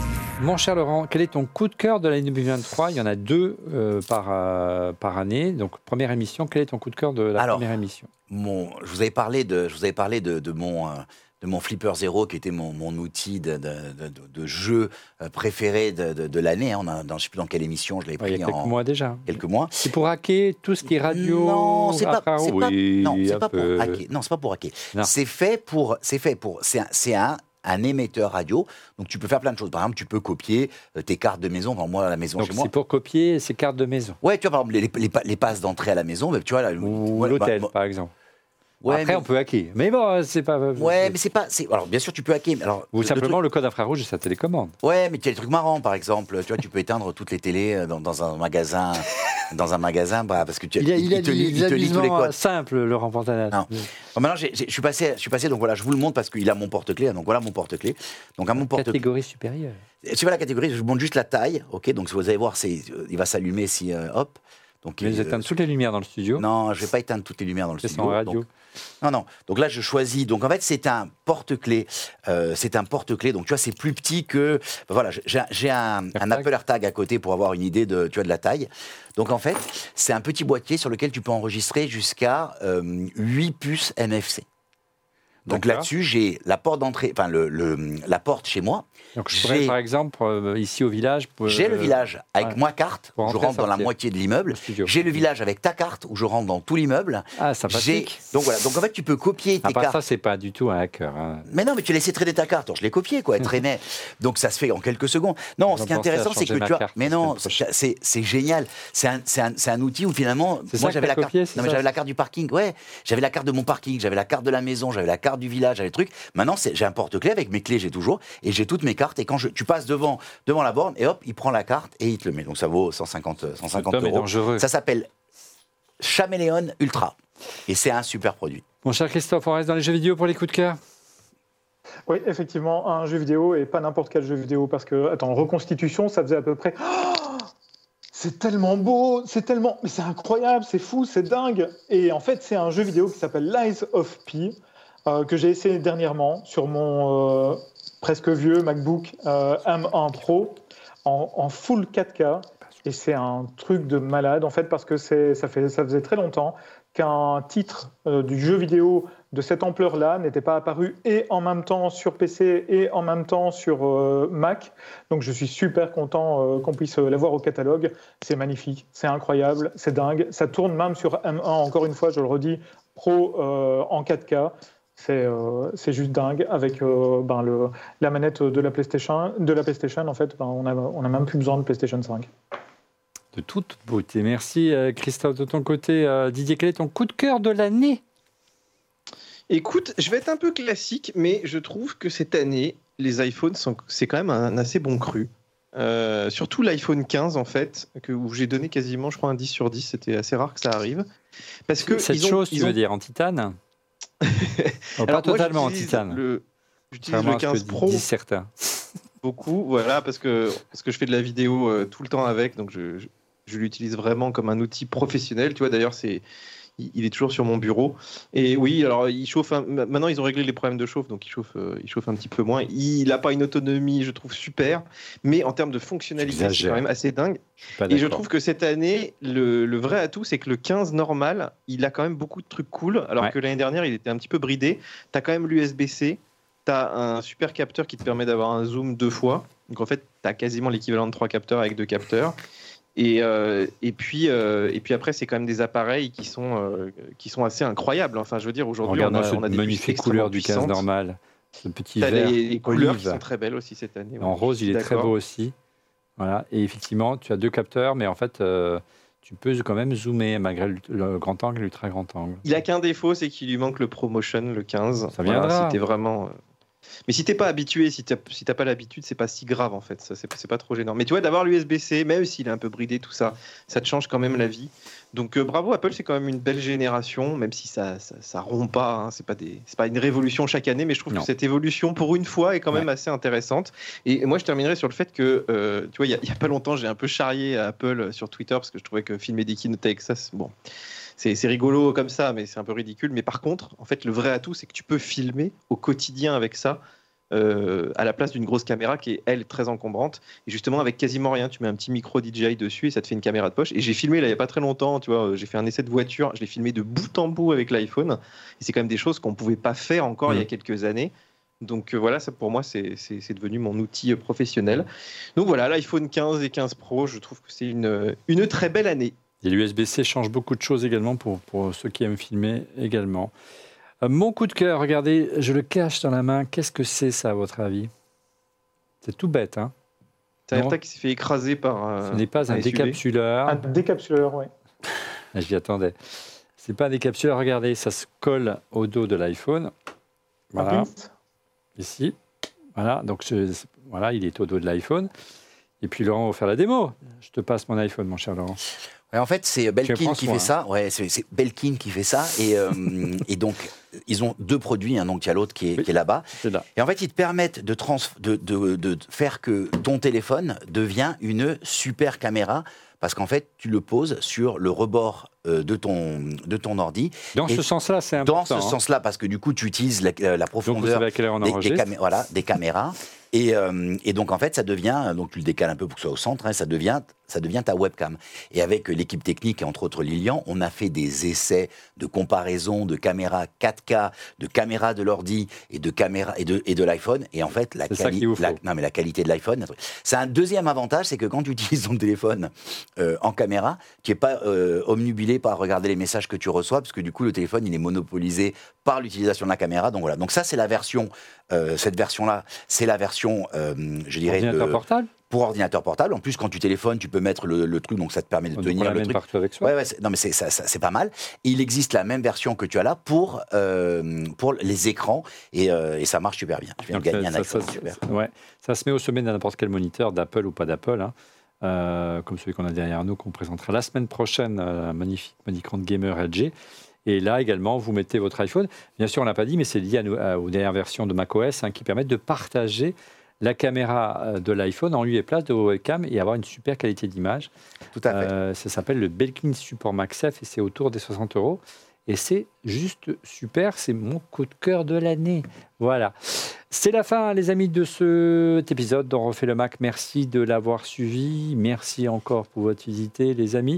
Mon cher Laurent, quel est ton coup de cœur de l'année deux mille vingt-trois? Il y en a deux euh, par, euh, par année. Donc, première émission, quel est ton coup de cœur de la Alors, première émission? mon, je vous avais parlé de, je vous avais parlé de, de mon... Euh, de mon Flipper Zero, qui était mon, mon outil de, de, de, de jeu préféré de, de, de l'année. Hein. On a, dans, je ne sais plus dans quelle émission, je l'avais pris. Ouais, il y a quelques en, mois déjà. Quelques mois. C'est pour hacker tout ce qui est radio. Non, c'est pas, infra- c'est pas, oui, non, c'est un pas pour peu. hacker. Non, c'est pas pour hacker. Non. C'est fait pour, c'est fait pour, c'est un, c'est un, un émetteur radio. Donc tu peux faire plein de choses. Par exemple, tu peux copier euh, tes cartes de maison. Enfin, moi, à la maison Donc chez moi. c'est pour copier ces cartes de maison. Ouais, tu vois, par exemple, les, les, les passes d'entrée à la maison. Mais tu vois, là, Ou ouais, l'hôtel, bah, par exemple. ouais, Après, mais, on peut hacker. Mais bon, c'est pas. ouais, mais c'est pas. C'est, alors, bien sûr, tu peux hacker. Mais alors, Ou le simplement truc- le code infrarouge et sa télécommande. Ouais, mais tu as des trucs marrants, par exemple. Tu vois, tu peux éteindre toutes les télés dans, dans un magasin, dans un magasin, bah, parce que tu Il a, il, il a il te des lit, il te lit tous les amusements codes. simples, Laurent Pantanal. Non. Bon, maintenant, j'ai, j'ai, je suis passé, je suis passé. Donc voilà, je vous le montre parce qu'il a mon porte-clés. Donc voilà mon porte-clés. Donc à mon porte-clés. Catégorie supérieure. Tu vois la catégorie, je vous montre juste la taille, ok. Donc vous allez voir, c'est, il va s'allumer si, euh, hop. Donc Mais vous euh, éteindre toutes les lumières dans le studio. non, je vais pas éteindre toutes les lumières dans le C'est studio. sans radio. Donc, non, non. Donc là, je choisis. Donc en fait, c'est un porte-clés. Euh, c'est un porte-clés. Donc tu vois, c'est plus petit que. Ben, voilà, j'ai, j'ai un, un AirTag. Apple AirTag à côté pour avoir une idée de, tu vois, de la taille. Donc en fait, c'est un petit boîtier sur lequel tu peux enregistrer jusqu'à euh, huit puces N F C. Donc D'accord. là-dessus, j'ai la porte d'entrée, enfin le, le, la porte chez moi. Donc je pourrais, J'ai- par exemple, euh, ici au village. pour- J'ai le euh, village avec ouais. ma carte, Pour où je rentrer, rentre dans la sortir. moitié de l'immeuble. au studio. J'ai le village avec ta carte, où je rentre dans tout l'immeuble. Ah, J'ai... sympathique. Donc voilà, donc en fait, tu peux copier tes À part cartes. ça, c'est pas du tout un hacker. hein. Mais non, mais tu laissais traîner ta carte. Alors, je l'ai copié, quoi. Elle traînait. Donc, ça se fait en quelques secondes. Non, Je ce qui est pensais à intéressant, c'est changer que ma tu vois. carte Mais la non, semaine prochaine. c'est, c'est génial. C'est un, c'est, un, c'est un outil où finalement. C'est moi, ça j'avais que t'as la carte. copié, c'est Non, mais ça j'avais la carte du parking. Ouais. J'avais la carte de mon parking. J'avais la carte de la maison. J'avais la carte du village. J'avais le truc. Maintenant, c'est, j'ai un porte-clés avec mes clés. J'ai toujours. Et j'ai toutes mes cartes. Et quand je, tu passes devant, devant la borne, et hop, il prend la carte et il te le met. Donc, ça vaut cent cinquante, cent cinquante Cet homme est euros. dangereux. Ça s'appelle Chameleon Ultra. Et c'est un super produit. Mon cher Christophe, on reste dans les jeux vidéo pour les coups de cœur. Oui, effectivement, un jeu vidéo et pas n'importe quel jeu vidéo parce que, attends, Reconstitution, ça faisait à peu près. Oh, c'est tellement beau, c'est tellement. Mais c'est incroyable, c'est fou, c'est dingue. Et en fait, c'est un jeu vidéo qui s'appelle Lies of P euh, que j'ai essayé dernièrement sur mon euh, presque vieux MacBook euh, M un Pro en, en full quatre K. Et c'est un truc de malade en fait parce que c'est, ça, fait, ça faisait très longtemps qu'un titre euh, du jeu vidéo de cette ampleur-là n'était pas apparu et en même temps sur P C et en même temps sur euh, Mac. Donc je suis super content euh, qu'on puisse l'avoir au catalogue. C'est magnifique, c'est incroyable, c'est dingue. Ça tourne même sur M un, encore une fois, je le redis, Pro euh, en quatre K. C'est, euh, c'est juste dingue. Avec euh, ben, le, la manette de la PlayStation, de la PlayStation en fait, ben, on n'a on a même plus besoin de PlayStation cinq. De toute beauté. Merci euh, Christophe. De ton côté, euh, Didier, quel est ton coup de cœur de l'année? Écoute, je vais être un peu classique, mais je trouve que cette année, les iPhones, sont, c'est quand même un assez bon cru. Euh, surtout l'iPhone quinze, en fait, que, où j'ai donné quasiment, je crois, un dix sur dix. C'était assez rare que ça arrive. Parce que Cette ils ont, chose, ils tu ont... veux dire, en titane? Oh, pas Alors, moi, totalement en j'utilise titane. Le... J'utilise Contrairement le à ce que quinze Pro disent certains. beaucoup, voilà, parce que, parce que je fais de la vidéo euh, tout le temps avec, donc je, je, je l'utilise vraiment comme un outil professionnel. Tu vois, d'ailleurs, c'est... il est toujours sur mon bureau. Et oui, alors il chauffe. Un... Maintenant, ils ont réglé les problèmes de chauffe, donc il chauffe, euh, il chauffe un petit peu moins. Il n'a pas une autonomie, je trouve, super. Mais en termes de fonctionnalité, c'est quand même assez dingue. Pas Et je d'accord. trouve que cette année, le, le vrai atout, c'est que le quinze normal, il a quand même beaucoup de trucs cool. Alors Ouais. que l'année dernière, il était un petit peu bridé. Tu as quand même l'U S B C. Tu as un super capteur qui te permet d'avoir un zoom deux fois. Donc en fait, tu as quasiment l'équivalent de trois capteurs avec deux capteurs. Et, euh, et, puis, euh, et puis après, c'est quand même des appareils qui sont, euh, qui sont assez incroyables. Enfin, je veux dire, aujourd'hui, on Regarde a, cette on a des puces magnifique extrêmement couleur du quinze puissantes. normal. Ce petit T'as vert les, les couleurs qui olive. sont très belles aussi cette année. En ouais. rose, il est très D'accord. beau aussi. Voilà. Et effectivement, tu as deux capteurs, mais en fait, euh, tu peux quand même zoomer malgré le, le grand angle et l'ultra grand angle. Il a qu'un défaut, c'est qu'il lui manque le ProMotion, le quinze. Ça viendra. Voilà, c'était vraiment. euh, Mais si t'es pas habitué, si t'as si t'as pas l'habitude, c'est pas si grave en fait. Ça, c'est c'est pas trop gênant. Mais tu vois, d'avoir l'U S B C, même s'il est un peu bridé, tout ça, ça te change quand même la vie. Donc euh, bravo Apple, c'est quand même une belle génération, même si ça ça, ça rompt pas. Hein, c'est pas des, c'est pas une révolution chaque année, mais je trouve Non. que cette évolution pour une fois est quand même assez intéressante. Et, et moi, je terminerai sur le fait que euh, tu vois, il y, a- il y a pas longtemps, j'ai un peu charrié à Apple sur Twitter parce que je trouvais que filmer des keynotes avec ça, c'est bon. C'est c'est rigolo comme ça, mais c'est un peu ridicule. Mais par contre, en fait, le vrai atout, c'est que tu peux filmer au quotidien avec ça. euh, à la place d'une grosse caméra qui est, elle, très encombrante. Et justement, avec quasiment rien, tu mets un petit micro D J I dessus et ça te fait une caméra de poche. Et j'ai filmé, là, il n'y a pas très longtemps, tu vois, j'ai fait un essai de voiture, je l'ai filmé de bout en bout avec l'iPhone. Et c'est quand même des choses qu'on ne pouvait pas faire encore mmh. il y a quelques années. Donc euh, voilà, ça, pour moi, c'est, c'est, c'est devenu mon outil professionnel. Donc voilà, l'iPhone quinze et quinze Pro, je trouve que c'est une, une très belle année. Et l'U S B C change beaucoup de choses également pour, pour ceux qui aiment filmer également. Euh, mon coup de cœur, regardez, je le cache dans la main. Qu'est-ce que c'est ça, à votre avis ? C'est tout bête, hein ? C'est un AirTag qui s'est fait écraser par euh, Ce n'est pas un, un décapsuleur. Un décapsuleur, oui. J'y attendais. C'est pas un décapsuleur, regardez, ça se colle au dos de l'iPhone. Voilà. Ici. Voilà, donc je, voilà, il est au dos de l'iPhone. Et puis Laurent va faire la démo. Je te passe mon iPhone, mon cher Laurent. Ouais, en fait, c'est Belkin qui fait ça. Ouais, c'est, c'est Belkin qui fait ça. Et, euh, et donc, ils ont deux produits. Hein, donc, il y a l'autre qui est, oui, qui est là-bas. C'est là. Et en fait, ils te permettent de, trans, de, de, de faire que ton téléphone devient une super caméra. Parce qu'en fait, tu le poses sur le rebord euh, de, ton, de ton ordi. Dans ce sens-là, c'est important. Dans ce hein. sens-là, parce que du coup, tu utilises la, la profondeur donc, on des, des, camé- voilà, des caméras. Et, euh, et donc, en fait, ça devient, donc tu le décales un peu pour que ce soit au centre, hein, ça, devient, ça devient ta webcam. Et avec l'équipe technique, et entre autres Lilian, on a fait des essais de comparaison de caméras quatre K, de caméras de l'ordi et de, caméra, et de, et de l'iPhone. Et en fait, la, quali- la, non, mais la qualité de l'iPhone, c'est un deuxième avantage, c'est que quand tu utilises ton téléphone euh, en caméra, tu n'es pas euh, omnubilé par regarder les messages que tu reçois, parce que du coup, le téléphone, il est monopolisé par l'utilisation de la caméra. Donc voilà. Donc ça, c'est la version, euh, cette version-là, c'est la version, euh, je dirais, ordinateur de, portable. Pour ordinateur portable. En plus, quand tu téléphones, tu peux mettre le, le truc, donc ça te permet de on tenir le truc. Partout avec soi. Ouais, ouais, c'est, non, mais c'est, ça, ça, c'est pas mal. Et il existe la même version que tu as là pour, euh, pour les écrans, et, euh, et ça marche super bien. Je viens donc de gagner ça, un iPhone ça, super. Ça, ouais. ça se met au sommet de n'importe quel moniteur, d'Apple ou pas d'Apple, hein. euh, comme celui qu'on a derrière nous, qu'on présentera la semaine prochaine, euh, un magnifique écran de gamer L G. Et là également, vous mettez votre iPhone. Bien sûr, on ne l'a pas dit, mais c'est lié à nous, à, aux dernières versions de macOS hein, qui permettent de partager la caméra de l'iPhone en lieu et place de vos webcams et avoir une super qualité d'image. Tout à fait. Euh, ça s'appelle le Belkin Support Max F et c'est autour des soixante euros. Et c'est juste super, c'est mon coup de cœur de l'année. Voilà. C'est la fin, les amis, de cet épisode d'On refait le Mac. Merci de l'avoir suivi. Merci encore pour votre visite, les amis.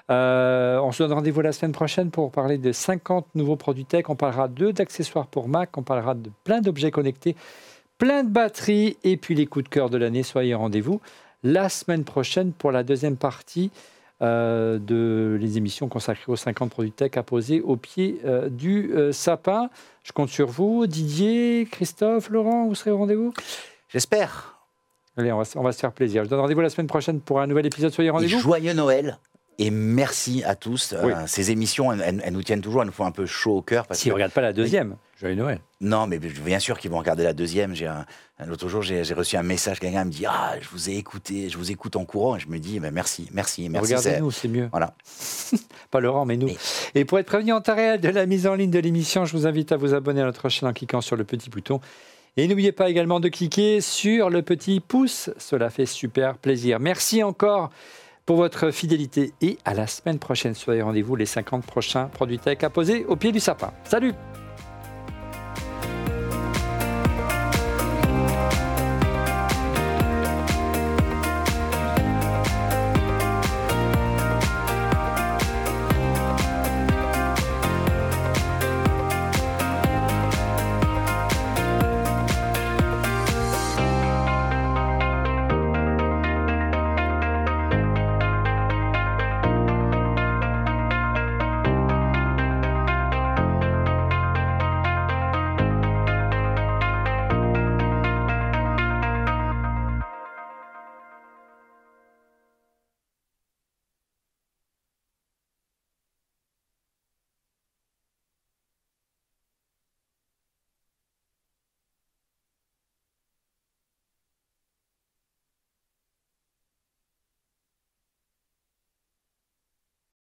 Euh, on se donne rendez-vous la semaine prochaine pour parler de cinquante nouveaux produits tech. On parlera de, d'accessoires pour Mac, on parlera de plein d'objets connectés, plein de batteries et puis les coups de cœur de l'année. Soyez au rendez-vous la semaine prochaine pour la deuxième partie euh, de les émissions consacrées aux cinquante produits tech à poser au pied euh, du euh, sapin. Je compte sur vous, Didier, Christophe, Laurent, vous serez au rendez-vous ? J'espère. Allez, on va, on va se faire plaisir. Je donne rendez-vous la semaine prochaine pour un nouvel épisode. Soyez au rendez-vous. Et joyeux Noël. Et merci à tous. Oui. Euh, ces émissions, elles, elles nous tiennent toujours, elles nous font un peu chaud au cœur. Si on ne regarde pas la deuxième, joyeux Noël. Non, mais bien sûr qu'ils vont regarder la deuxième. J'ai un, un autre jour, j'ai, j'ai reçu un message, quelqu'un me dit « Ah, je vous ai écouté, je vous écoute en courant. » Et je me dis bah, « Merci, merci, merci. » Regardez-nous, c'est, c'est mieux. Voilà. Pas Laurent, mais nous. Mais... Et pour être prévenu en temps réel de la mise en ligne de l'émission, je vous invite à vous abonner à notre chaîne en cliquant sur le petit bouton. Et n'oubliez pas également de cliquer sur le petit pouce. Cela fait super plaisir. Merci encore pour votre fidélité et à la semaine prochaine. Soyez rendez-vous les cinquante prochains produits tech à poser au pied du sapin. Salut!